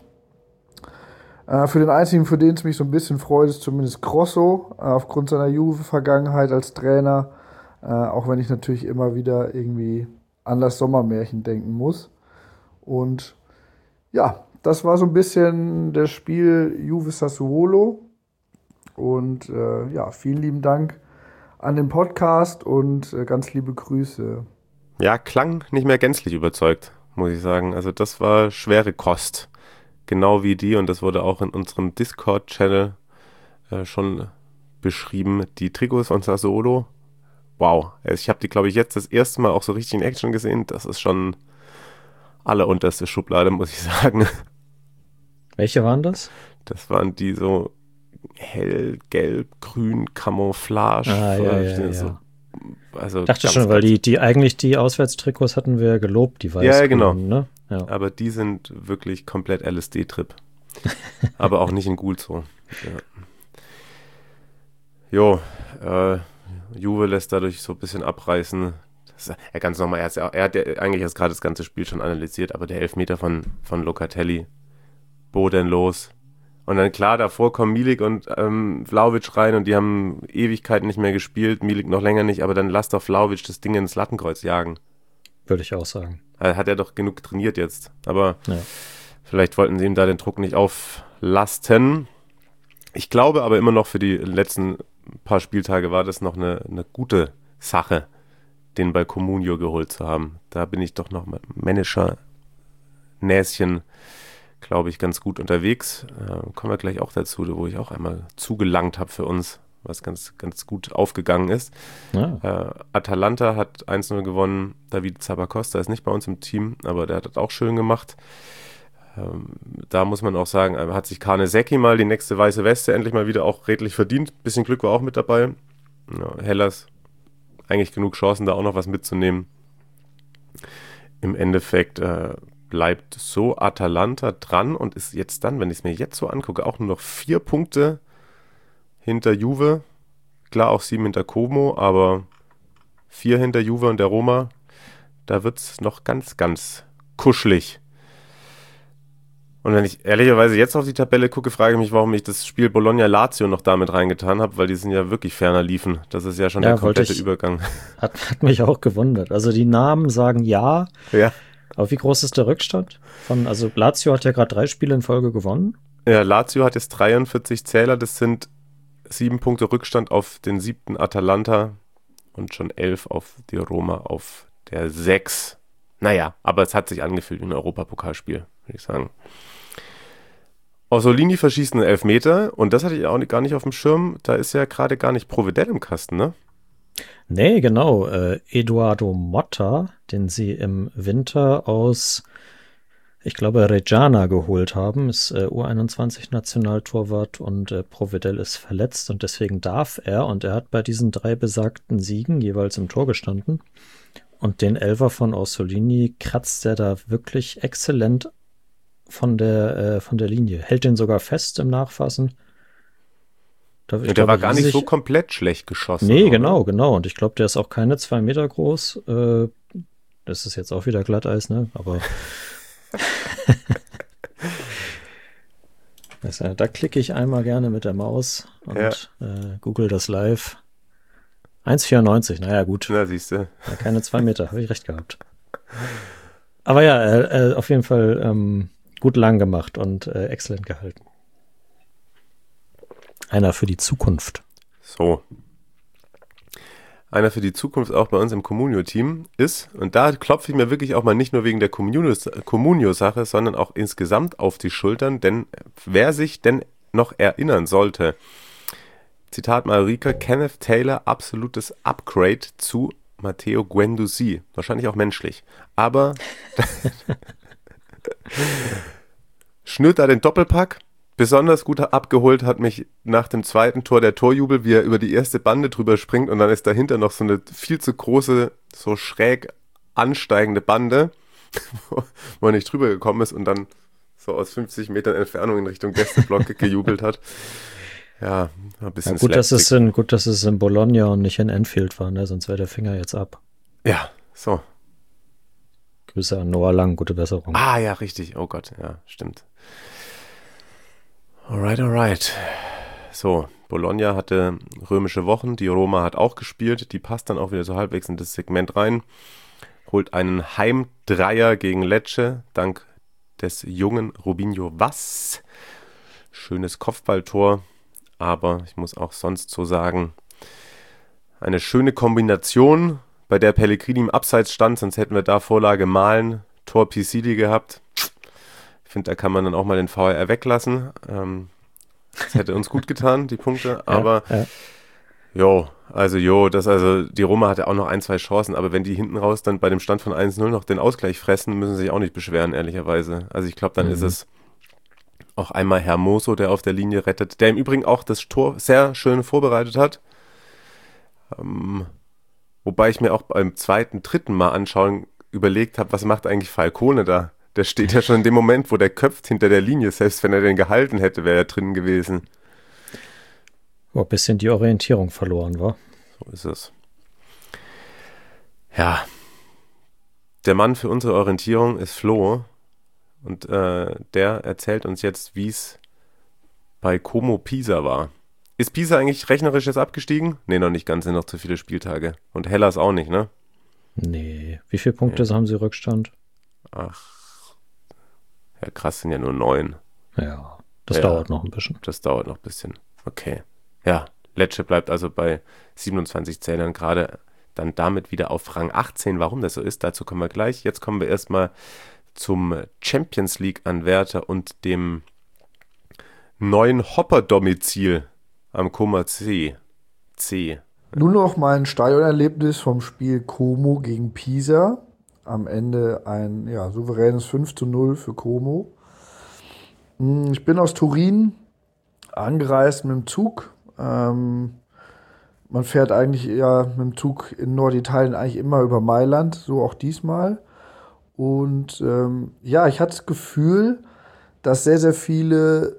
Für den einzigen, für den es mich so ein bisschen freut, ist zumindest Grosso, aufgrund seiner Juve-Vergangenheit als Trainer. Auch wenn ich natürlich immer wieder irgendwie an das Sommermärchen denken muss. Und ja, das war so ein bisschen das Spiel Juve Sassuolo. Und ja, vielen lieben Dank an den Podcast und ganz liebe Grüße. Ja, klang nicht mehr gänzlich überzeugt, muss ich sagen. Also das war schwere Kost. Genau wie die, und das wurde auch in unserem Discord-Channel schon beschrieben, die Trikots von Sassuolo. Wow, ich habe die, glaube ich, jetzt das erste Mal auch so richtig in Action gesehen. Das ist schon allerunterste Schublade, muss ich sagen. Welche waren das? Das waren die so hellgelb, grün, Camouflage. Ja. So, also Ich dachte schon, weil die Auswärtstrikots hatten wir gelobt, die weiß. Ja, genau. Ne? Ja. Aber die sind wirklich komplett LSD-Trip. Aber auch nicht in gut so. Ja. Juve lässt dadurch so ein bisschen abreißen. Ganz normal, er hat ja eigentlich erst gerade das ganze Spiel schon analysiert, aber der Elfmeter von Locatelli, bodenlos. Und dann klar, davor kommen Milik und Vlahovic rein und die haben Ewigkeiten nicht mehr gespielt, Milik noch länger nicht, aber dann lass doch Vlahovic das Ding ins Lattenkreuz jagen. Würde ich auch sagen. Hat er doch genug trainiert jetzt, aber vielleicht wollten sie ihm da den Druck nicht auflasten. Ich glaube aber immer noch, für die letzten paar Spieltage war das noch eine gute Sache, den bei Comunio geholt zu haben. Da bin ich doch noch mit Manager-Näschen, glaube ich, ganz gut unterwegs. Kommen wir gleich auch dazu, wo ich auch einmal zugelangt habe für uns, was ganz, ganz gut aufgegangen ist. Ja. Atalanta hat 1-0 gewonnen. David Zappacosta ist nicht bei uns im Team, aber der hat das auch schön gemacht. Da muss man auch sagen, hat sich Karnesecki mal die nächste weiße Weste endlich mal wieder auch redlich verdient. Bisschen Glück war auch mit dabei. Ja, Hellas, eigentlich genug Chancen, da auch noch was mitzunehmen. Im Endeffekt bleibt so Atalanta dran und ist jetzt dann, wenn ich es mir jetzt so angucke, auch nur noch 4 Punkte hinter Juve. Klar auch 7 hinter Como, aber 4 hinter Juve und der Roma. Da wird es noch ganz, ganz kuschelig. Und wenn ich ehrlicherweise jetzt auf die Tabelle gucke, frage ich mich, warum ich das Spiel Bologna-Lazio noch damit reingetan habe, weil die sind ja wirklich ferner liefen. Das ist ja schon der komplette Übergang. Hat mich auch gewundert. Also die Namen sagen ja. Aber wie groß ist der Rückstand? Also Lazio hat ja gerade 3 Spiele in Folge gewonnen. Ja, Lazio hat jetzt 43 Zähler. Das sind 7 Punkte Rückstand auf den 7. Atalanta und schon 11 auf die Roma auf der 6. Naja, aber es hat sich angefühlt wie ein Europapokalspiel, würde ich sagen. Orsolini verschießt einen Elfmeter und das hatte ich auch gar nicht auf dem Schirm. Da ist ja gerade gar nicht Provedel im Kasten, ne? Nee, genau. Eduardo Motta, den sie im Winter aus, ich glaube, Reggiana geholt haben, ist U21-Nationaltorwart und Provedel ist verletzt und deswegen darf er, und er hat bei diesen 3 besagten Siegen jeweils im Tor gestanden. Und den Elfer von Orsolini kratzt er da wirklich exzellent von der Linie. Hält den sogar fest im Nachfassen. Der war gar nicht so komplett schlecht geschossen. Nee, genau. Und ich glaube, der ist auch keine 2 Meter groß. Das ist jetzt auch wieder Glatteis, ne? Aber da klicke ich einmal gerne mit der Maus und google das live. 1,94, naja, gut. Na, siehst du. Ja, keine 2 Meter, habe ich recht gehabt. Aber ja, auf jeden Fall gut lang gemacht und exzellent gehalten. Einer für die Zukunft. So. Einer für die Zukunft auch bei uns im Communio-Team ist, und da klopfe ich mir wirklich auch mal nicht nur wegen der Communio-Sache, sondern auch insgesamt auf die Schultern, denn wer sich denn noch erinnern sollte, Zitat Marika, Kenneth Taylor, absolutes Upgrade zu Matteo Guendouzi. Wahrscheinlich auch menschlich. Aber schnürt da den Doppelpack. Besonders gut abgeholt hat mich nach dem zweiten Tor der Torjubel, wie er über die erste Bande drüber springt und dann ist dahinter noch so eine viel zu große, so schräg ansteigende Bande, wo er nicht drüber gekommen ist und dann so aus 50 Metern Entfernung in Richtung Gästeblock gejubelt hat. Ja, ein bisschen gut, dass es in Bologna und nicht in Anfield war, ne? Sonst wäre der Finger jetzt ab. Ja, so. Grüße an Noah Lang, gute Besserung. Ah, ja, richtig. Oh Gott, ja, stimmt. Alright. So, Bologna hatte römische Wochen, die Roma hat auch gespielt, die passt dann auch wieder so halbwegs in das Segment rein, holt einen Heimdreier gegen Lecce, dank des jungen Rubinho Vass. Schönes Kopfballtor, aber ich muss auch sonst so sagen, eine schöne Kombination, bei der Pellegrini im Abseits stand, sonst hätten wir da Vorlage Malen, Tor Pisili gehabt. Ich finde, da kann man dann auch mal den VAR weglassen. Das hätte uns gut getan, die Punkte. Aber die Roma hatte auch noch 1-2 Chancen. Aber wenn die hinten raus dann bei dem Stand von 1-0 noch den Ausgleich fressen, müssen sie sich auch nicht beschweren, ehrlicherweise. Also ich glaube, dann ist es auch einmal Hermoso, der auf der Linie rettet. Der im Übrigen auch das Tor sehr schön vorbereitet hat. Wobei ich mir auch beim dritten Mal anschauen überlegt habe, was macht eigentlich Falcone da? Der steht ja schon in dem Moment, wo der köpft hinter der Linie. Selbst wenn er den gehalten hätte, wäre er drin gewesen. Ein bisschen die Orientierung verloren, war. So ist es. Ja. Der Mann für unsere Orientierung ist Flo. Und der erzählt uns jetzt, wie es bei Como Pisa war. Ist Pisa eigentlich rechnerisch jetzt abgestiegen? Nee, noch nicht ganz, sind noch zu viele Spieltage. Und Hellas auch nicht, ne? Nee. Wie viele Punkte haben sie Rückstand? Ach. Ja, krass, sind ja nur 9. Ja, das dauert noch ein bisschen. Das dauert noch ein bisschen. Okay. Ja, Lecce bleibt also bei 27 Zählern gerade dann damit wieder auf Rang 18. Warum das so ist, dazu kommen wir gleich. Jetzt kommen wir erstmal zum Champions League-Anwärter und dem neuen Hopper-Domizil am Como C. Nur noch mal ein Stadionerlebnis vom Spiel Como gegen Pisa. Am Ende ein souveränes 5-0 für Como. Ich bin aus Turin angereist mit dem Zug. Man fährt eigentlich mit dem Zug in Norditalien eigentlich immer über Mailand, so auch diesmal. Und ich hatte das Gefühl, dass sehr, sehr viele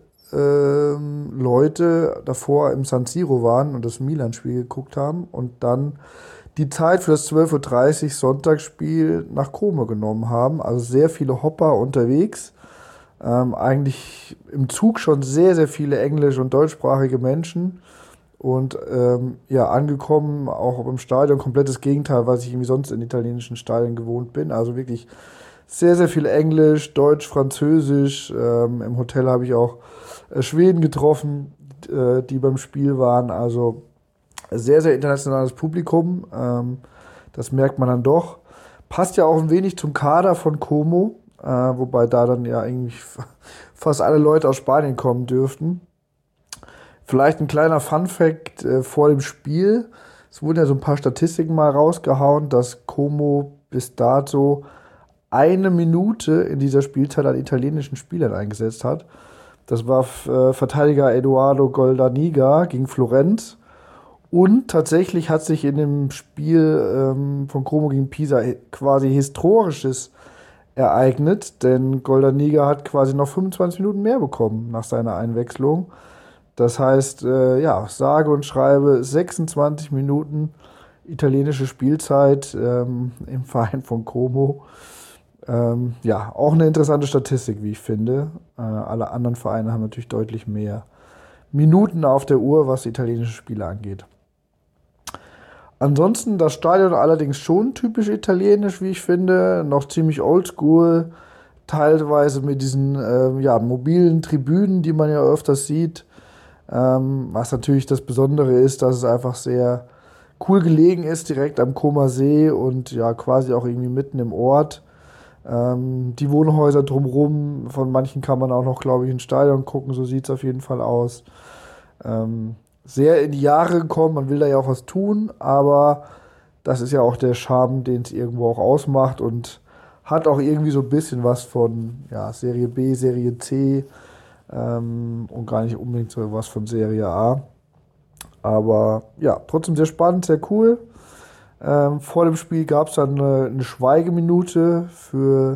Leute davor im San Siro waren und das Milan-Spiel geguckt haben und dann die Zeit für das 12:30 Uhr Sonntagsspiel nach Como genommen haben. Also sehr viele Hopper unterwegs. Eigentlich im Zug schon sehr, sehr viele englisch- und deutschsprachige Menschen. Und angekommen, auch im Stadion, komplettes Gegenteil, was ich irgendwie sonst in italienischen Stadien gewohnt bin. Also wirklich sehr, sehr viel Englisch, Deutsch, Französisch. Im Hotel habe ich auch Schweden getroffen, die beim Spiel waren. Also sehr, sehr internationales Publikum. Das merkt man dann doch. Passt ja auch ein wenig zum Kader von Como, wobei da dann ja eigentlich fast alle Leute aus Spanien kommen dürften. Vielleicht ein kleiner Funfact vor dem Spiel. Es wurden ja so ein paar Statistiken mal rausgehauen, dass Como bis dato 1 Minute in dieser Spielzeit an italienischen Spielern eingesetzt hat. Das war Verteidiger Edoardo Goldaniga gegen Florenz. Und tatsächlich hat sich in dem Spiel von Como gegen Pisa quasi Historisches ereignet, denn Goldaniga hat quasi noch 25 Minuten mehr bekommen nach seiner Einwechslung. Das heißt, sage und schreibe 26 Minuten italienische Spielzeit im Verein von Como. Auch eine interessante Statistik, wie ich finde. Alle anderen Vereine haben natürlich deutlich mehr Minuten auf der Uhr, was italienische Spiele angeht. Ansonsten das Stadion allerdings schon typisch italienisch, wie ich finde. Noch ziemlich oldschool, teilweise mit diesen mobilen Tribünen, die man ja öfters sieht. Was natürlich das Besondere ist, dass es einfach sehr cool gelegen ist, direkt am Comer See und ja quasi auch irgendwie mitten im Ort. Die Wohnhäuser drumherum, von manchen kann man auch noch, glaube ich, ins Stadion gucken, so sieht es auf jeden Fall aus. Sehr in die Jahre gekommen, man will da ja auch was tun, aber das ist ja auch der Charme, den es irgendwo auch ausmacht und hat auch irgendwie so ein bisschen was von Serie B, Serie C und gar nicht unbedingt so was von Serie A. Aber ja, trotzdem sehr spannend, sehr cool. Vor dem Spiel gab es dann eine Schweigeminute für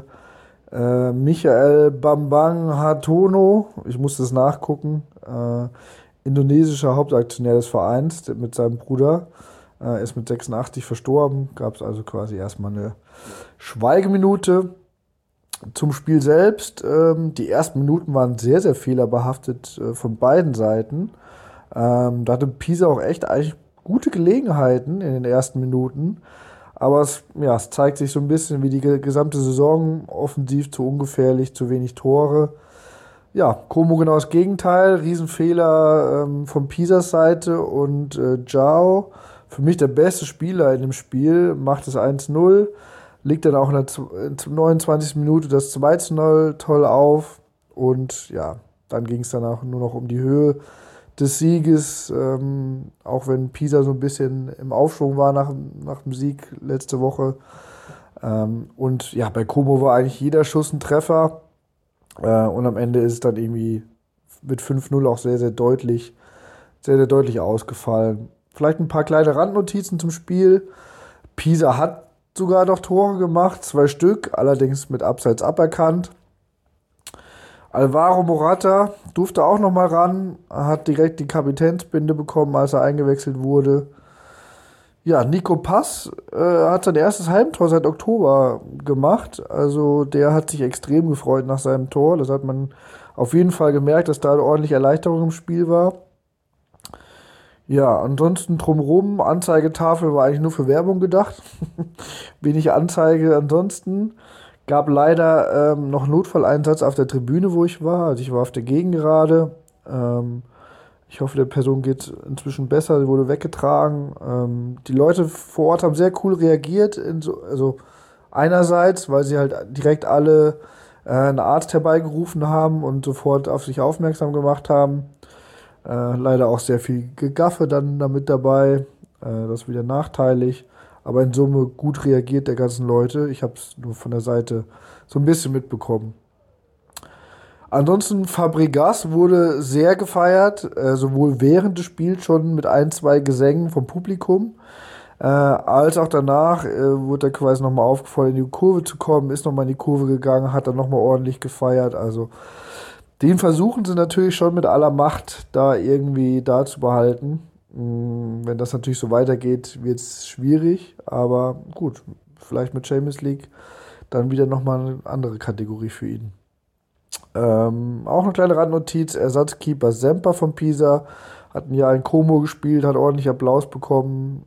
Michael Bambang Hartono. Ich musste es nachgucken. Indonesischer Hauptaktionär des Vereins mit seinem Bruder. Ist mit 86 verstorben. Gab es also quasi erstmal eine Schweigeminute. Zum Spiel selbst. Die ersten Minuten waren sehr, sehr fehlerbehaftet von beiden Seiten. Da hatte Pisa auch echt eigentlich gute Gelegenheiten in den ersten Minuten. Aber es zeigt sich so ein bisschen wie die gesamte Saison. Offensiv zu ungefährlich, zu wenig Tore. Ja, Como genau das Gegenteil. Riesenfehler von Pisas Seite. Und João, für mich der beste Spieler in dem Spiel, macht es 1-0. Legt dann auch in der 29. Minute das 2-0 toll auf. Und ja, dann ging es danach nur noch um die Höhe des Sieges, auch wenn Pisa so ein bisschen im Aufschwung war nach dem Sieg letzte Woche. Und ja, bei Como war eigentlich jeder Schuss ein Treffer. Und am Ende ist es dann irgendwie mit 5-0 auch sehr, sehr deutlich ausgefallen. Vielleicht ein paar kleine Randnotizen zum Spiel. Pisa hat sogar noch Tore gemacht, 2 Stück, allerdings mit Abseits aberkannt. Alvaro Morata durfte auch noch mal ran, hat direkt die Kapitänsbinde bekommen, als er eingewechselt wurde. Ja, Nico Pass hat sein erstes Heimtor seit Oktober gemacht. Also der hat sich extrem gefreut nach seinem Tor. Das hat man auf jeden Fall gemerkt, dass da eine ordentliche Erleichterung im Spiel war. Ja, ansonsten drumherum, Anzeigetafel war eigentlich nur für Werbung gedacht. Wenig Anzeige ansonsten. Gab leider noch Notfalleinsatz auf der Tribüne, wo ich war. Also ich war auf der Gegengerade. Ich hoffe, der Person geht inzwischen besser. Sie wurde weggetragen. Die Leute vor Ort haben sehr cool reagiert. Also einerseits, weil sie halt direkt alle einen Arzt herbeigerufen haben und sofort auf sich aufmerksam gemacht haben. Leider auch sehr viel Gegaffe dann damit dabei. Das ist wieder nachteilig. Aber in Summe gut reagiert der ganzen Leute. Ich habe es nur von der Seite so ein bisschen mitbekommen. Ansonsten Fabregas wurde sehr gefeiert, sowohl während des Spiels schon mit 1-2 Gesängen vom Publikum, als auch danach wurde er quasi nochmal aufgefordert, in die Kurve zu kommen, ist nochmal in die Kurve gegangen, hat dann nochmal ordentlich gefeiert. Also den versuchen sie natürlich schon mit aller Macht, da irgendwie da zu behalten. Wenn das natürlich so weitergeht, wird es schwierig, aber gut, vielleicht mit Champions League dann wieder nochmal eine andere Kategorie für ihn. Auch eine kleine Randnotiz, Ersatzkeeper Semper von Pisa hat ein Jahr in Como gespielt, hat ordentlich Applaus bekommen.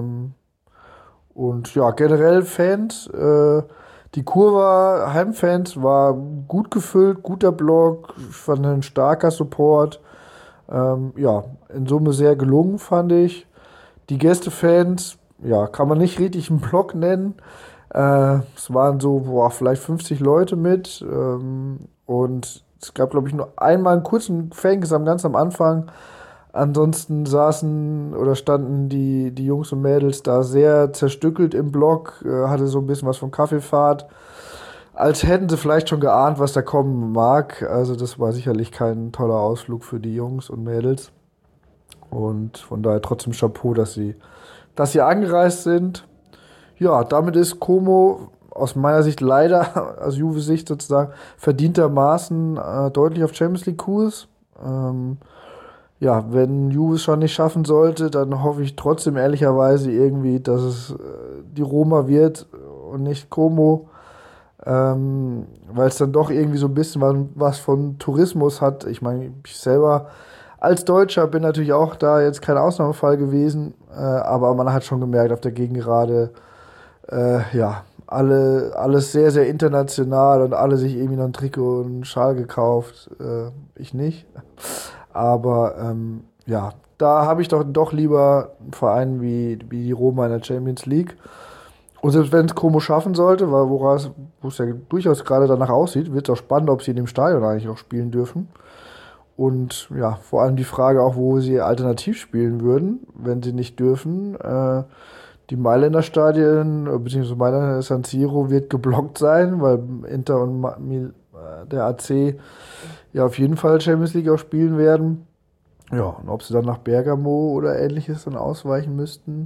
Und ja, generell Fans, die Kurve Heimfans war gut gefüllt, guter Block, ich fand ein starker Support. In Summe sehr gelungen, fand ich. Die Gästefans, kann man nicht richtig einen Block nennen. Es waren so, vielleicht 50 Leute mit. Und es gab, glaube ich, nur einmal einen kurzen Fangesang ganz am Anfang. Ansonsten standen die Jungs und Mädels da sehr zerstückelt im Block. Hatte so ein bisschen was von Kaffeefahrt. Als hätten sie vielleicht schon geahnt, was da kommen mag. Also das war sicherlich kein toller Ausflug für die Jungs und Mädels. Und von daher trotzdem Chapeau, dass sie angereist sind. Ja, damit ist Como aus meiner Sicht leider, aus Juve-Sicht sozusagen, verdientermaßen deutlich auf Champions League Kurs. ja, wenn Juve es schon nicht schaffen sollte, dann hoffe ich trotzdem ehrlicherweise irgendwie, dass es die Roma wird und nicht Como, weil es dann doch irgendwie so ein bisschen was von Tourismus hat. Ich meine, ich selber als Deutscher bin natürlich auch da jetzt kein Ausnahmefall gewesen, aber man hat schon gemerkt auf der Gegengerade, ja, alles sehr, sehr international und alle sich irgendwie noch ein Trikot und einen Schal gekauft. Ich nicht. Aber ja, da habe ich doch lieber einen Verein wie die Roma in der Champions League. Und selbst wenn es Como schaffen sollte, weil wo es ja durchaus gerade danach aussieht, wird es auch spannend, ob sie in dem Stadion eigentlich auch spielen dürfen. Und ja, vor allem die Frage auch, wo sie alternativ spielen würden, wenn sie nicht dürfen. Die Mailänder Stadien, beziehungsweise Mailänder San Siro wird geblockt sein, weil Inter und der AC ja auf jeden Fall Champions League auch spielen werden. Ja, und ob sie dann nach Bergamo oder ähnliches dann ausweichen müssten.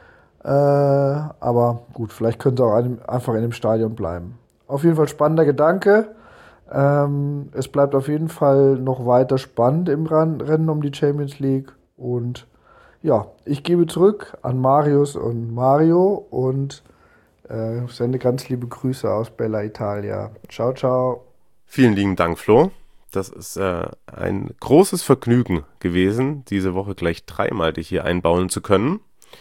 Aber gut, vielleicht könnte auch einfach in dem Stadion bleiben. Auf jeden Fall spannender Gedanke. Es bleibt auf jeden Fall noch weiter spannend im Rennen um die Champions League. Und ja, ich gebe zurück an Marius und Mario und sende ganz liebe Grüße aus Bella Italia. Ciao, ciao. Vielen lieben Dank, Flo. Das ist ein großes Vergnügen gewesen, diese Woche gleich 3-mal dich hier einbauen zu können.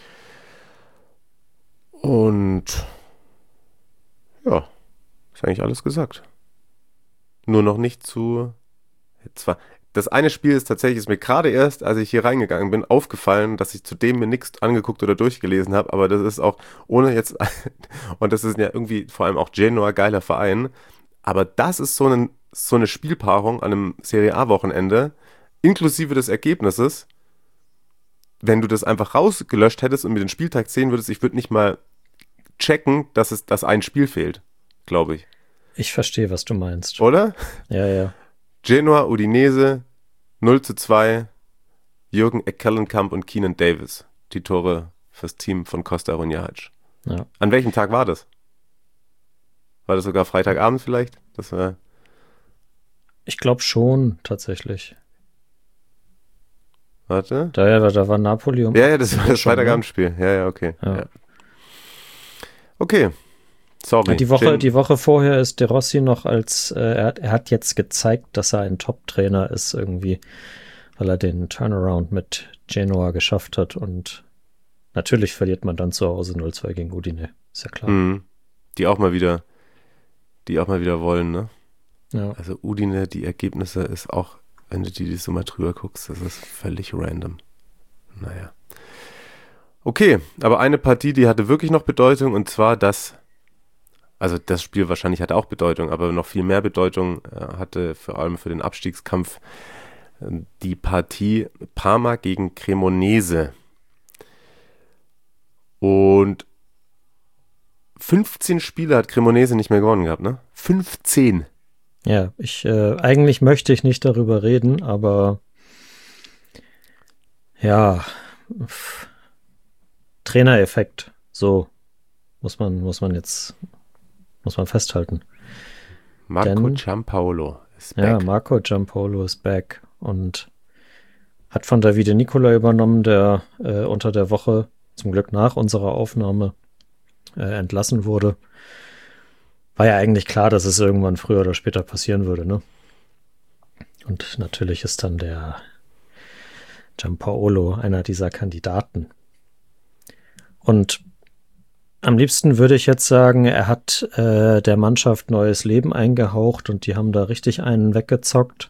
Und ja, ist eigentlich alles gesagt. Nur noch nicht zwar, das eine Spiel ist mir gerade erst, als ich hier reingegangen bin, aufgefallen, dass ich zudem mir nichts angeguckt oder durchgelesen habe, aber das ist auch, ohne jetzt, und das ist ja irgendwie vor allem auch Genoa, geiler Verein, aber das ist so eine Spielpaarung an einem Serie A-Wochenende, inklusive des Ergebnisses, wenn du das einfach rausgelöscht hättest und mir den Spieltag sehen würdest, ich würde nicht mal checken, dass ein Spiel fehlt, glaube ich. Ich verstehe, was du meinst. Oder? Ja, ja. Genoa, Udinese, 0:2, Jürgen Ekkelenkamp und Keenan Davis. Die Tore fürs Team von Costa Runjac. Ja. An welchem Tag war das? War das sogar Freitagabend vielleicht? Ich glaube schon, tatsächlich. Warte. Da war Napoli. Ja, das war das schon, Freitagabendspiel. Ja, okay. Ja. Okay. Sorry. Die Woche vorher ist De Rossi noch er hat jetzt gezeigt, dass er ein Top-Trainer ist irgendwie, weil er den Turnaround mit Genoa geschafft hat und natürlich verliert man dann zu Hause 0:2 gegen Udine, ist ja klar. Die auch mal wieder wollen, ne? Ja. Also Udine, die Ergebnisse ist auch, wenn du die so mal drüber guckst, das ist völlig random. Naja. Okay, aber eine Partie, die hatte wirklich noch Bedeutung und zwar das Spiel wahrscheinlich hatte auch Bedeutung, aber noch viel mehr Bedeutung hatte vor allem für den Abstiegskampf die Partie Parma gegen Cremonese. Und 15 Spiele hat Cremonese nicht mehr gewonnen gehabt, ne? 15! Ja, eigentlich möchte ich nicht darüber reden, aber ja, Trainereffekt, so muss man festhalten. Marco Giampaolo ist back. Ja, Marco Giampaolo ist back und hat von Davide Nicola übernommen, der unter der Woche, zum Glück nach unserer Aufnahme, entlassen wurde. War ja eigentlich klar, dass es irgendwann früher oder später passieren würde, ne? Und natürlich ist dann der Giampaolo einer dieser Kandidaten. Und am liebsten würde ich jetzt sagen, er hat der Mannschaft neues Leben eingehaucht und die haben da richtig einen weggezockt.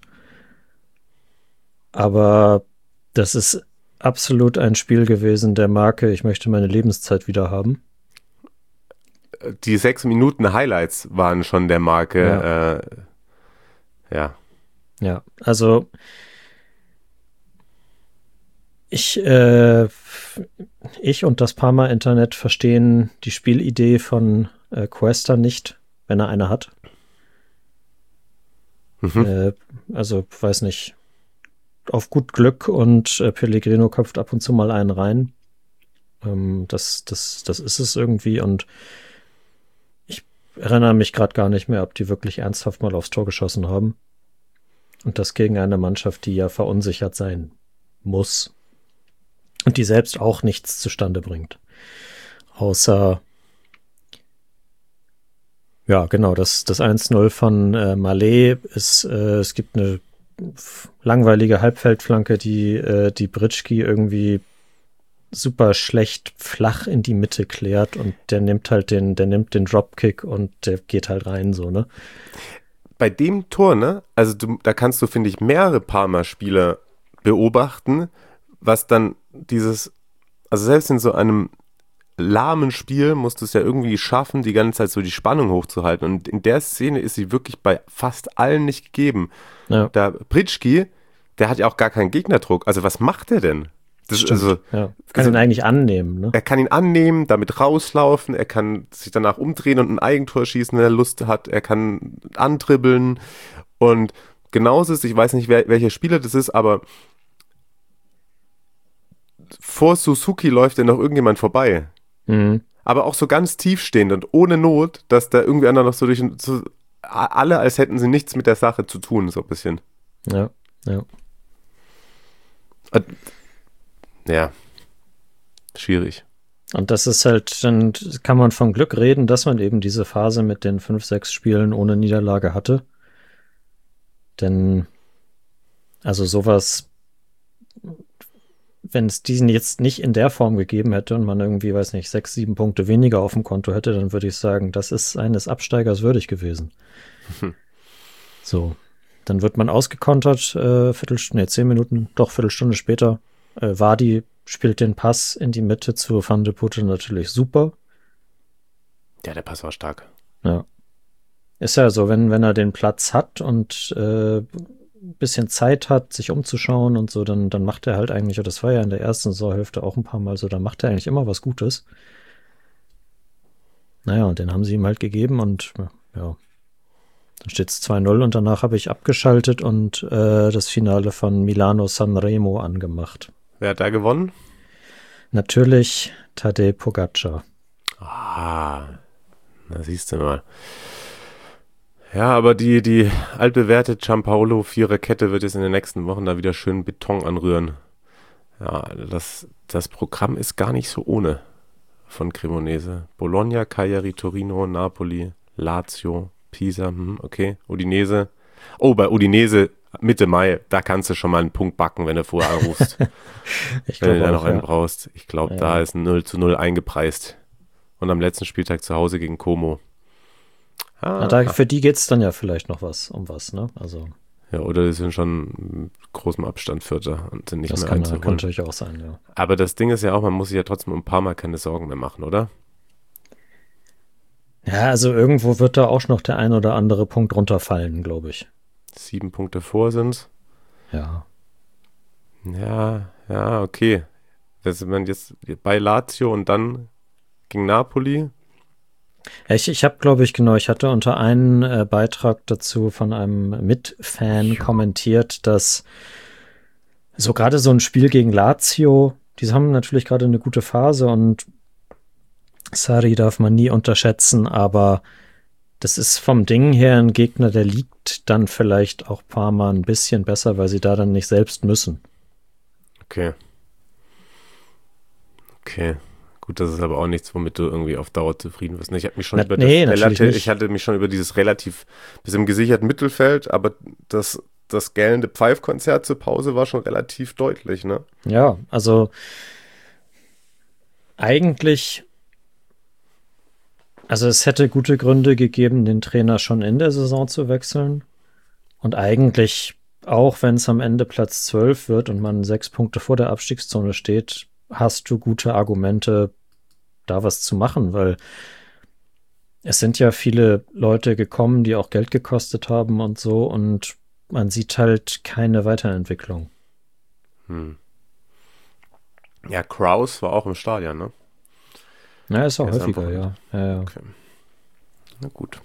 Aber das ist absolut ein Spiel gewesen der Marke, ich möchte meine Lebenszeit wieder haben. Die 6 Minuten Highlights waren schon der Marke. Ja. Ja, also ich und das Parma-Internet verstehen die Spielidee von Cuesta nicht, wenn er eine hat. Also, weiß nicht, auf gut Glück und Pellegrino köpft ab und zu mal einen rein. Das ist es irgendwie und ich erinnere mich gerade gar nicht mehr, ob die wirklich ernsthaft mal aufs Tor geschossen haben. Und das gegen eine Mannschaft, die ja verunsichert sein muss. Und die selbst auch nichts zustande bringt. Außer, ja, genau, das 1-0 von Malé ist, es gibt eine langweilige Halbfeldflanke, die Britschki irgendwie super schlecht flach in die Mitte klärt und der nimmt den Dropkick und der geht halt rein, so, ne? Bei dem Tor, ne, also da kannst du, finde ich, mehrere Parma-Spieler beobachten, was dann also selbst in so einem lahmen Spiel musst du es ja irgendwie schaffen, die ganze Zeit so die Spannung hochzuhalten. Und in der Szene ist sie wirklich bei fast allen nicht gegeben. Ja. Der Britschki, der hat ja auch gar keinen Gegnerdruck. Also was macht der denn? Kann ihn eigentlich annehmen, ne? Er kann ihn annehmen, damit rauslaufen, er kann sich danach umdrehen und ein Eigentor schießen, wenn er Lust hat, er kann antribbeln und genauso ist, ich weiß nicht, welcher Spieler das ist, aber vor Suzuki läuft ja noch irgendjemand vorbei. Mhm. Aber auch so ganz tiefstehend und ohne Not, dass da irgendwie einer noch so alle, als hätten sie nichts mit der Sache zu tun, so ein bisschen. Ja. Ja, schwierig. Und das ist halt, dann kann man von Glück reden, dass man eben diese Phase mit den 5-6 Spielen ohne Niederlage hatte. Denn, also sowas, wenn es diesen jetzt nicht in der Form gegeben hätte und man irgendwie, weiß nicht, 6-7 Punkte weniger auf dem Konto hätte, dann würde ich sagen, das ist eines Absteigers würdig gewesen. So, dann wird man ausgekontert, Viertelstunde später. Vardy spielt den Pass in die Mitte zu Van de Putte natürlich super. Ja, der Pass war stark. Ja. Ist ja so, wenn er den Platz hat und ein bisschen Zeit hat, sich umzuschauen und so, dann macht er halt eigentlich, und das war ja in der ersten Saisonhälfte auch ein paar Mal so, dann macht er eigentlich immer was Gutes. Naja, und den haben sie ihm halt gegeben und ja, dann steht es 2-0 und danach habe ich abgeschaltet und das Finale von Milano Sanremo angemacht. Wer hat da gewonnen? Natürlich Tadej Pogačar. Ah, na siehst du mal. Ja, aber die altbewährte Giampaolo Viererkette wird jetzt in den nächsten Wochen da wieder schön Beton anrühren. Ja, das Programm ist gar nicht so ohne von Cremonese. Bologna, Cagliari, Torino, Napoli, Lazio, Pisa, okay, Udinese. Oh, bei Udinese Mitte Mai, da kannst du schon mal einen Punkt backen, wenn du vorher anrufst. Wenn du da noch einen brauchst. Ich glaube, da ist ein 0-0 eingepreist. Und am letzten Spieltag zu Hause gegen Como. Für die geht es dann ja vielleicht noch um was, ne? Also. Ja, oder die sind schon mit großem Abstand Vierter und sind nicht mehr einzuholen. Das kann natürlich auch sein, ja. Aber das Ding ist ja auch, man muss sich ja trotzdem um ein paar Mal keine Sorgen mehr machen, oder? Ja, also irgendwo wird da auch noch der ein oder andere Punkt runterfallen, glaube ich. 7 Punkte vor sind's. Ja. Ja, okay. Das man jetzt bei Lazio und dann gegen Napoli. Ich habe, glaube ich, ich hatte unter einen Beitrag dazu von einem Mitfan kommentiert, dass so gerade so ein Spiel gegen Lazio, die haben natürlich gerade eine gute Phase und Sarri darf man nie unterschätzen, aber das ist vom Ding her ein Gegner, der liegt dann vielleicht auch Parma ein bisschen besser, weil sie da dann nicht selbst müssen. Okay. Gut, das ist aber auch nichts, womit du irgendwie auf Dauer zufrieden wirst. Ich hatte mich schon über dieses relativ bis im gesicherten Mittelfeld, aber das gellende Pfeifkonzert zur Pause war schon relativ deutlich, ne? Ja, also eigentlich, also es hätte gute Gründe gegeben, den Trainer schon in der Saison zu wechseln. Und eigentlich, auch wenn es am Ende Platz 12 wird und man 6 Punkte vor der Abstiegszone steht, hast du gute Argumente, da was zu machen, weil es sind ja viele Leute gekommen, die auch Geld gekostet haben und so, und man sieht halt keine Weiterentwicklung. Ja, Kraus war auch im Stadion, ne? Ja, ist auch häufiger, ja. Okay. Na gut.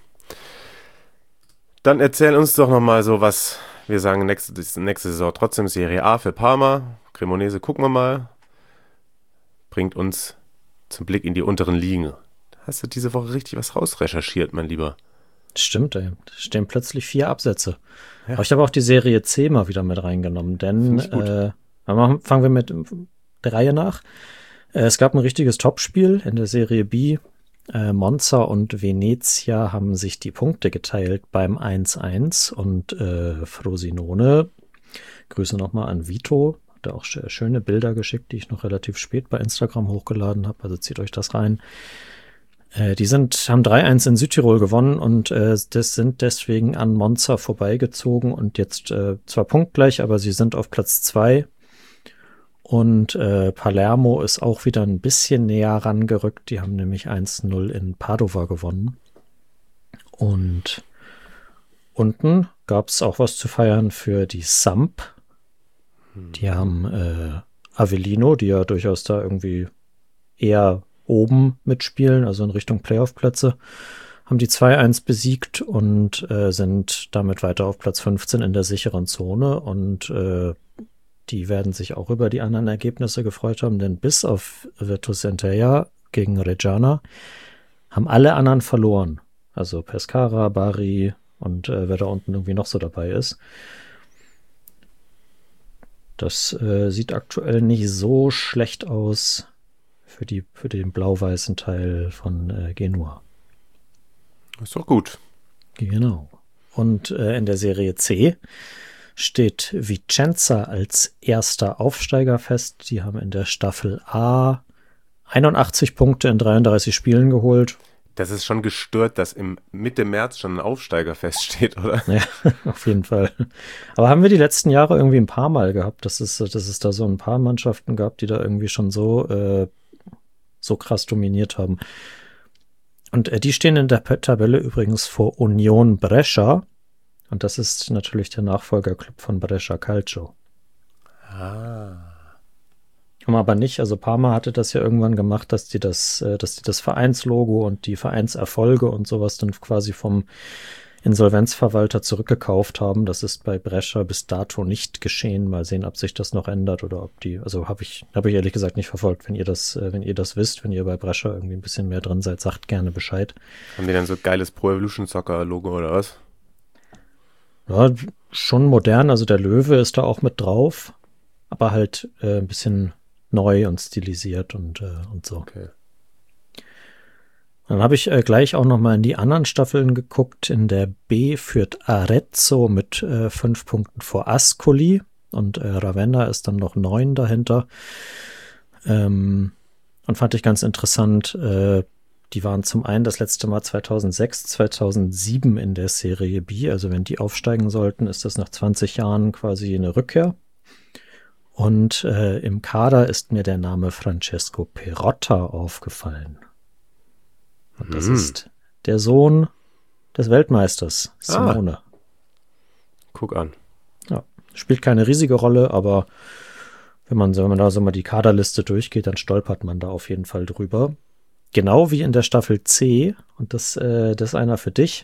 Dann erzähl uns doch nochmal so, was wir sagen, nächste Saison trotzdem Serie A für Parma. Cremonese gucken wir mal. Bringt uns zum Blick in die unteren Ligen. Hast du diese Woche richtig was rausrecherchiert, mein Lieber? Stimmt, ey. Da stehen plötzlich 4 Absätze. Ja. Aber ich habe auch die Serie C mal wieder mit reingenommen, denn Aber fangen wir mit der Reihe nach. Es gab ein richtiges Topspiel in der Serie B. Monza und Venezia haben sich die Punkte geteilt beim 1-1 und Frosinone, Grüße nochmal an Vito, hat er auch schöne Bilder geschickt, die ich noch relativ spät bei Instagram hochgeladen habe, also zieht euch das rein. Die haben 3-1 in Südtirol gewonnen und das sind deswegen an Monza vorbeigezogen und jetzt zwar punktgleich, aber sie sind auf Platz 2. Und Palermo ist auch wieder ein bisschen näher rangerückt. Die haben nämlich 1-0 in Padova gewonnen. Und unten gab es auch was zu feiern für die Samp. Die haben Avellino, die ja durchaus da irgendwie eher oben mitspielen, also in Richtung Playoff-Plätze, haben die 2-1 besiegt und sind damit weiter auf Platz 15 in der sicheren Zone. Und die werden sich auch über die anderen Ergebnisse gefreut haben, denn bis auf Virtus Entella gegen Reggiana haben alle anderen verloren. Also Pescara, Bari und wer da unten irgendwie noch so dabei ist. Das sieht aktuell nicht so schlecht aus für den blau-weißen Teil von Genua. Ist doch gut. Genau. Und in der Serie C steht Vicenza als erster Aufsteiger fest. Die haben in der Staffel A 81 Punkte in 33 Spielen geholt. Das ist schon gestört, dass Mitte März schon ein Aufsteiger feststeht, oder? Ja, auf jeden Fall. Aber haben wir die letzten Jahre irgendwie ein paar Mal gehabt, dass es da so ein paar Mannschaften gab, die da irgendwie schon so krass dominiert haben. Und die stehen in der Tabelle übrigens vor Union Brescia. Und das ist natürlich der Nachfolgerclub von Brescia Calcio. Haben aber nicht, also Parma hatte das ja irgendwann gemacht, dass die das Vereinslogo und die Vereinserfolge und sowas dann quasi vom Insolvenzverwalter zurückgekauft haben. Das ist bei Brescia bis dato nicht geschehen. Mal sehen, ob sich das noch ändert oder ob habe ich ehrlich gesagt nicht verfolgt. Wenn ihr das wisst, wenn ihr bei Brescia irgendwie ein bisschen mehr drin seid, sagt gerne Bescheid. Haben die dann so geiles Pro Evolution Soccer Logo oder was? Ja, schon modern, also der Löwe ist da auch mit drauf, aber halt ein bisschen neu und stilisiert und so. Okay. Dann habe ich gleich auch noch mal in die anderen Staffeln geguckt. In der B führt Arezzo mit 5 Punkten vor Ascoli und Ravenna ist dann noch 9 dahinter. Und fand ich ganz interessant, die waren zum einen das letzte Mal 2006, 2007 in der Serie B. Also wenn die aufsteigen sollten, ist das nach 20 Jahren quasi eine Rückkehr. Und im Kader ist mir der Name Francesco Perotta aufgefallen. Und das ist der Sohn des Weltmeisters, Simone. Guck an. Ja, spielt keine riesige Rolle, aber wenn man da so mal die Kaderliste durchgeht, dann stolpert man da auf jeden Fall drüber. Genau wie in der Staffel C, und das ist einer für dich.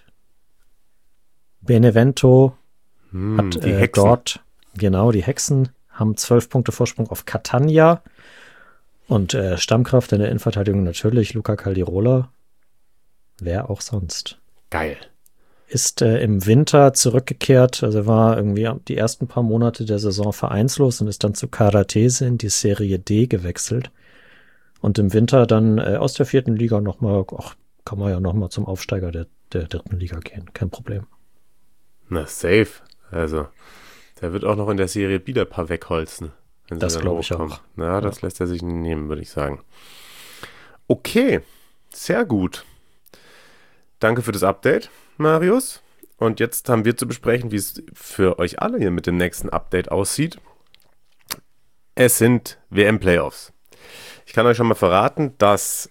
Benevento hat dort, genau, die Hexen haben 12 Punkte Vorsprung auf Catania und Stammkraft in der Innenverteidigung natürlich Luca Caldirola. Wer auch sonst. Geil. Ist im Winter zurückgekehrt, also war irgendwie die ersten paar Monate der Saison vereinslos und ist dann zu Caratese in die Serie D gewechselt. Und im Winter dann aus der 4. Liga nochmal, kann man ja nochmal zum Aufsteiger der 3. Liga gehen, kein Problem. Na, safe. Also, der wird auch noch in der Serie B ein paar wegholzen. Das glaube ich auch. Na, das lässt er sich nicht nehmen, würde ich sagen. Okay, sehr gut. Danke für das Update, Marius. Und jetzt haben wir zu besprechen, wie es für euch alle hier mit dem nächsten Update aussieht. Es sind WM-Playoffs. Ich kann euch schon mal verraten, dass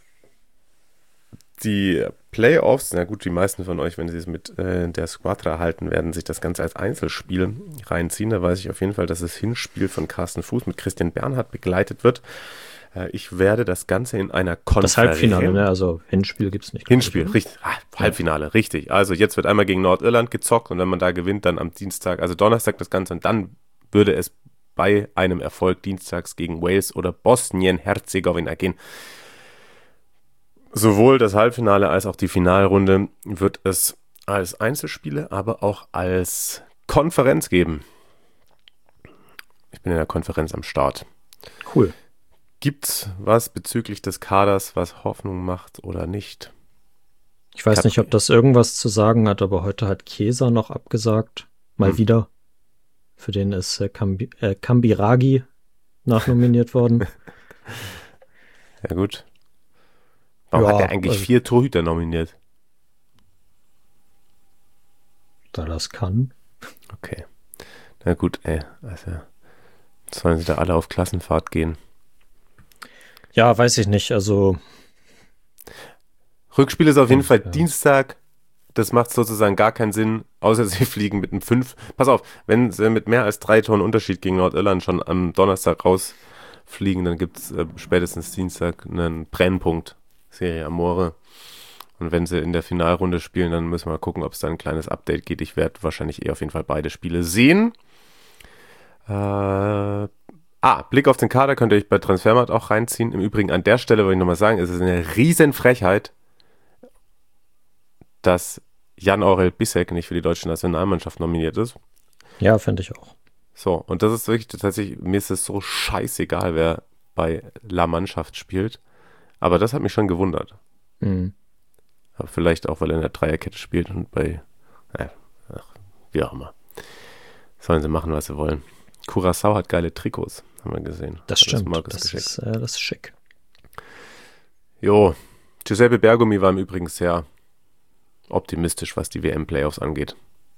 die Playoffs, na gut, die meisten von euch, wenn sie es mit der Squadra halten, werden sich das Ganze als Einzelspiel reinziehen. Da weiß ich auf jeden Fall, dass das Hinspiel von Carsten Fuß mit Christian Bernhard begleitet wird. Ich werde das Ganze in einer Konferenz... Das Halbfinale, ne? Also Hinspiel gibt es nicht. Hinspiel, richtig. Halbfinale, richtig. Also jetzt wird einmal gegen Nordirland gezockt und wenn man da gewinnt, dann am Dienstag, also Donnerstag das Ganze und dann würde es bei einem Erfolg dienstags gegen Wales oder Bosnien-Herzegowina gehen. Sowohl das Halbfinale als auch die Finalrunde wird es als Einzelspiele, aber auch als Konferenz geben. Ich bin in der Konferenz am Start. Cool. Gibt's was bezüglich des Kaders, was Hoffnung macht oder nicht? Ich weiß nicht, ob das irgendwas zu sagen hat, aber heute hat Chiesa noch abgesagt. Mal wieder. Für den ist Kambiragi nachnominiert worden. Ja gut. Warum hat er eigentlich 4 Torhüter nominiert? Da das kann. Okay. Na gut, also sollen sie da alle auf Klassenfahrt gehen? Ja, weiß ich nicht, also Rückspiel ist auf jeden Fall Dienstag. Das macht sozusagen gar keinen Sinn, außer sie fliegen mit einem 5. Pass auf, wenn sie mit mehr als 3 Toren Unterschied gegen Nordirland schon am Donnerstag rausfliegen, dann gibt es spätestens Dienstag einen Brennpunkt, Serie Amore. Und wenn sie in der Finalrunde spielen, dann müssen wir mal gucken, ob es da ein kleines Update geht. Ich werde wahrscheinlich auf jeden Fall beide Spiele sehen. Blick auf den Kader könnt ihr euch bei Transfermarkt auch reinziehen. Im Übrigen an der Stelle wollte ich nochmal sagen, es ist eine riesen Frechheit, dass Jan-Aurel Bissek nicht für die deutsche Nationalmannschaft nominiert ist. Ja, finde ich auch. So, und das ist wirklich tatsächlich, mir ist es so scheißegal, wer bei La Mannschaft spielt. Aber das hat mich schon gewundert. Aber vielleicht auch, weil er in der Dreierkette spielt und wie auch immer. Sollen sie machen, was sie wollen. Curaçao hat geile Trikots, haben wir gesehen. Das stimmt, das ist schick. Jo, Giuseppe Bergomi war im Übrigen sehr optimistisch, was die WM-Playoffs angeht.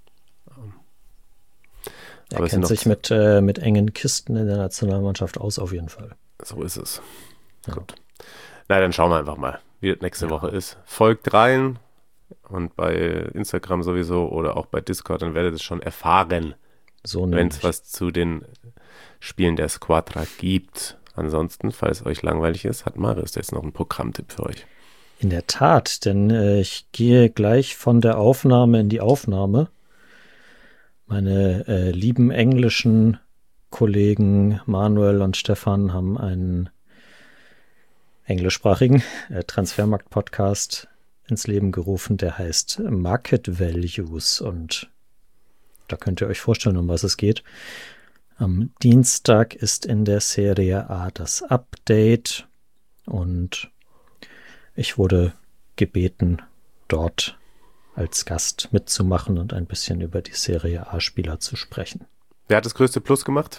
Er kennt sich mit engen Kisten in der Nationalmannschaft aus, auf jeden Fall. So ist es. Ja. Gut. Na, dann schauen wir einfach mal, wie das nächste Woche ist. Folgt rein und bei Instagram sowieso oder auch bei Discord, dann werdet ihr es schon erfahren, so wenn es was zu den Spielen der Squadra gibt. Ansonsten, falls euch langweilig ist, hat Marius jetzt noch einen Programmtipp für euch. In der Tat, denn ich gehe gleich von der Aufnahme in die Aufnahme. Meine lieben englischen Kollegen Manuel und Stefan haben einen englischsprachigen Transfermarkt-Podcast ins Leben gerufen, der heißt Market Values, und da könnt ihr euch vorstellen, um was es geht. Am Dienstag ist in der Serie A das Update und ich wurde gebeten, dort als Gast mitzumachen und ein bisschen über die Serie A-Spieler zu sprechen. Wer hat das größte Plus gemacht?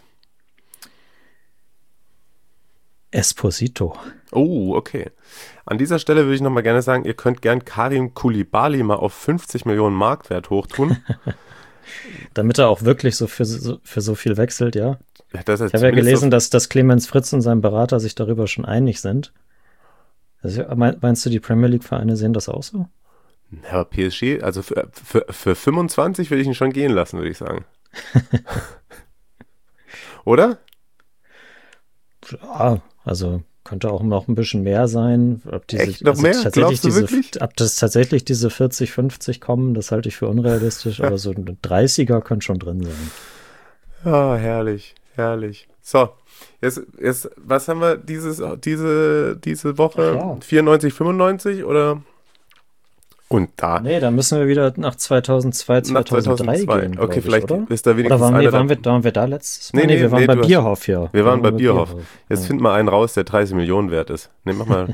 Esposito. Oh, okay. An dieser Stelle würde ich nochmal gerne sagen, ihr könnt gern Karim Koulibaly mal auf 50 Millionen Marktwert hochtun. Damit er auch wirklich so für so viel wechselt, ja. Ich habe ja gelesen, dass Clemens Fritz und sein Berater sich darüber schon einig sind. Also, meinst du, die Premier League-Vereine sehen das auch so? Ja, aber PSG, also für 25 würde ich ihn schon gehen lassen, würde ich sagen. Oder? Ja, also könnte auch noch ein bisschen mehr sein. Echt noch mehr? Glaubst du wirklich? Ob das tatsächlich diese 40, 50 kommen, das halte ich für unrealistisch, aber so ein 30er könnte schon drin sein. Ja, herrlich, herrlich. So, jetzt was haben wir diese Woche? Ja. 94, 95 oder? Und da. Nee, da müssen wir wieder nach 2002, 2003 gehen. Okay, vielleicht oder? Ist da wenigstens oder waren wir da letztes Mal? Nee, wir waren bei Bierhoff hier. Wir waren bei Bierhoff. Jetzt find mal einen raus, der 30 Millionen wert ist. Nee, mach mal.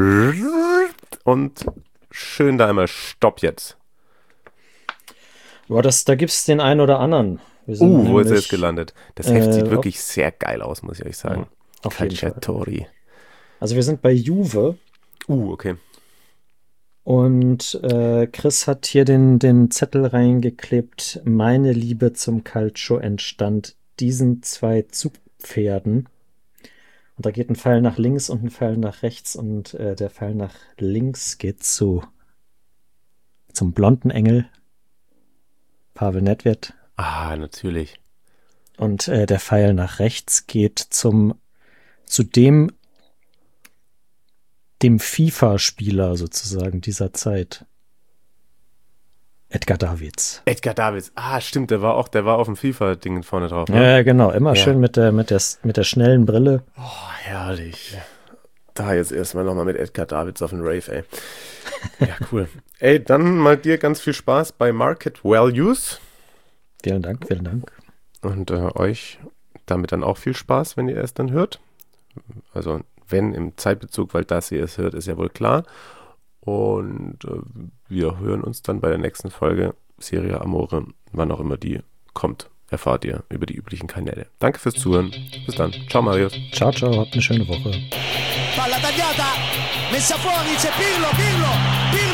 Und schön da einmal Stopp jetzt. Boah, da gibt's den einen oder anderen. Wo ist er jetzt gelandet? Das Heft sieht wirklich sehr geil aus, muss ich euch sagen. Ja, auf jeden Fall. Also wir sind bei Juve. Okay. Und Chris hat hier den Zettel reingeklebt. Meine Liebe zum Calcio entstand diesen 2 Zugpferden. Und da geht ein Pfeil nach links und ein Pfeil nach rechts. Und der Pfeil nach links geht zum blonden Engel. Pavel Nedved. Ah, natürlich. Und der Pfeil nach rechts geht zu dem FIFA-Spieler sozusagen dieser Zeit. Edgar Davids. Ah, stimmt, der war auf dem FIFA-Ding vorne drauf. Ne? Ja, genau, immer schön mit der schnellen Brille. Oh, herrlich. Da jetzt erstmal nochmal mit Edgar Davids auf den Rave, ey. Ja, cool. Ey, dann mal dir ganz viel Spaß bei Market Values. Vielen Dank. Und euch damit dann auch viel Spaß, wenn ihr es dann hört. Also wenn im Zeitbezug, weil das ihr es hört, ist ja wohl klar. Und wir hören uns dann bei der nächsten Folge Serie Amore, wann auch immer die kommt. Erfahrt ihr über die üblichen Kanäle. Danke fürs Zuhören. Bis dann. Ciao Marius. Ciao, ciao, habt eine schöne Woche. Palla tagliata, messa fuori, c'è Pirlo.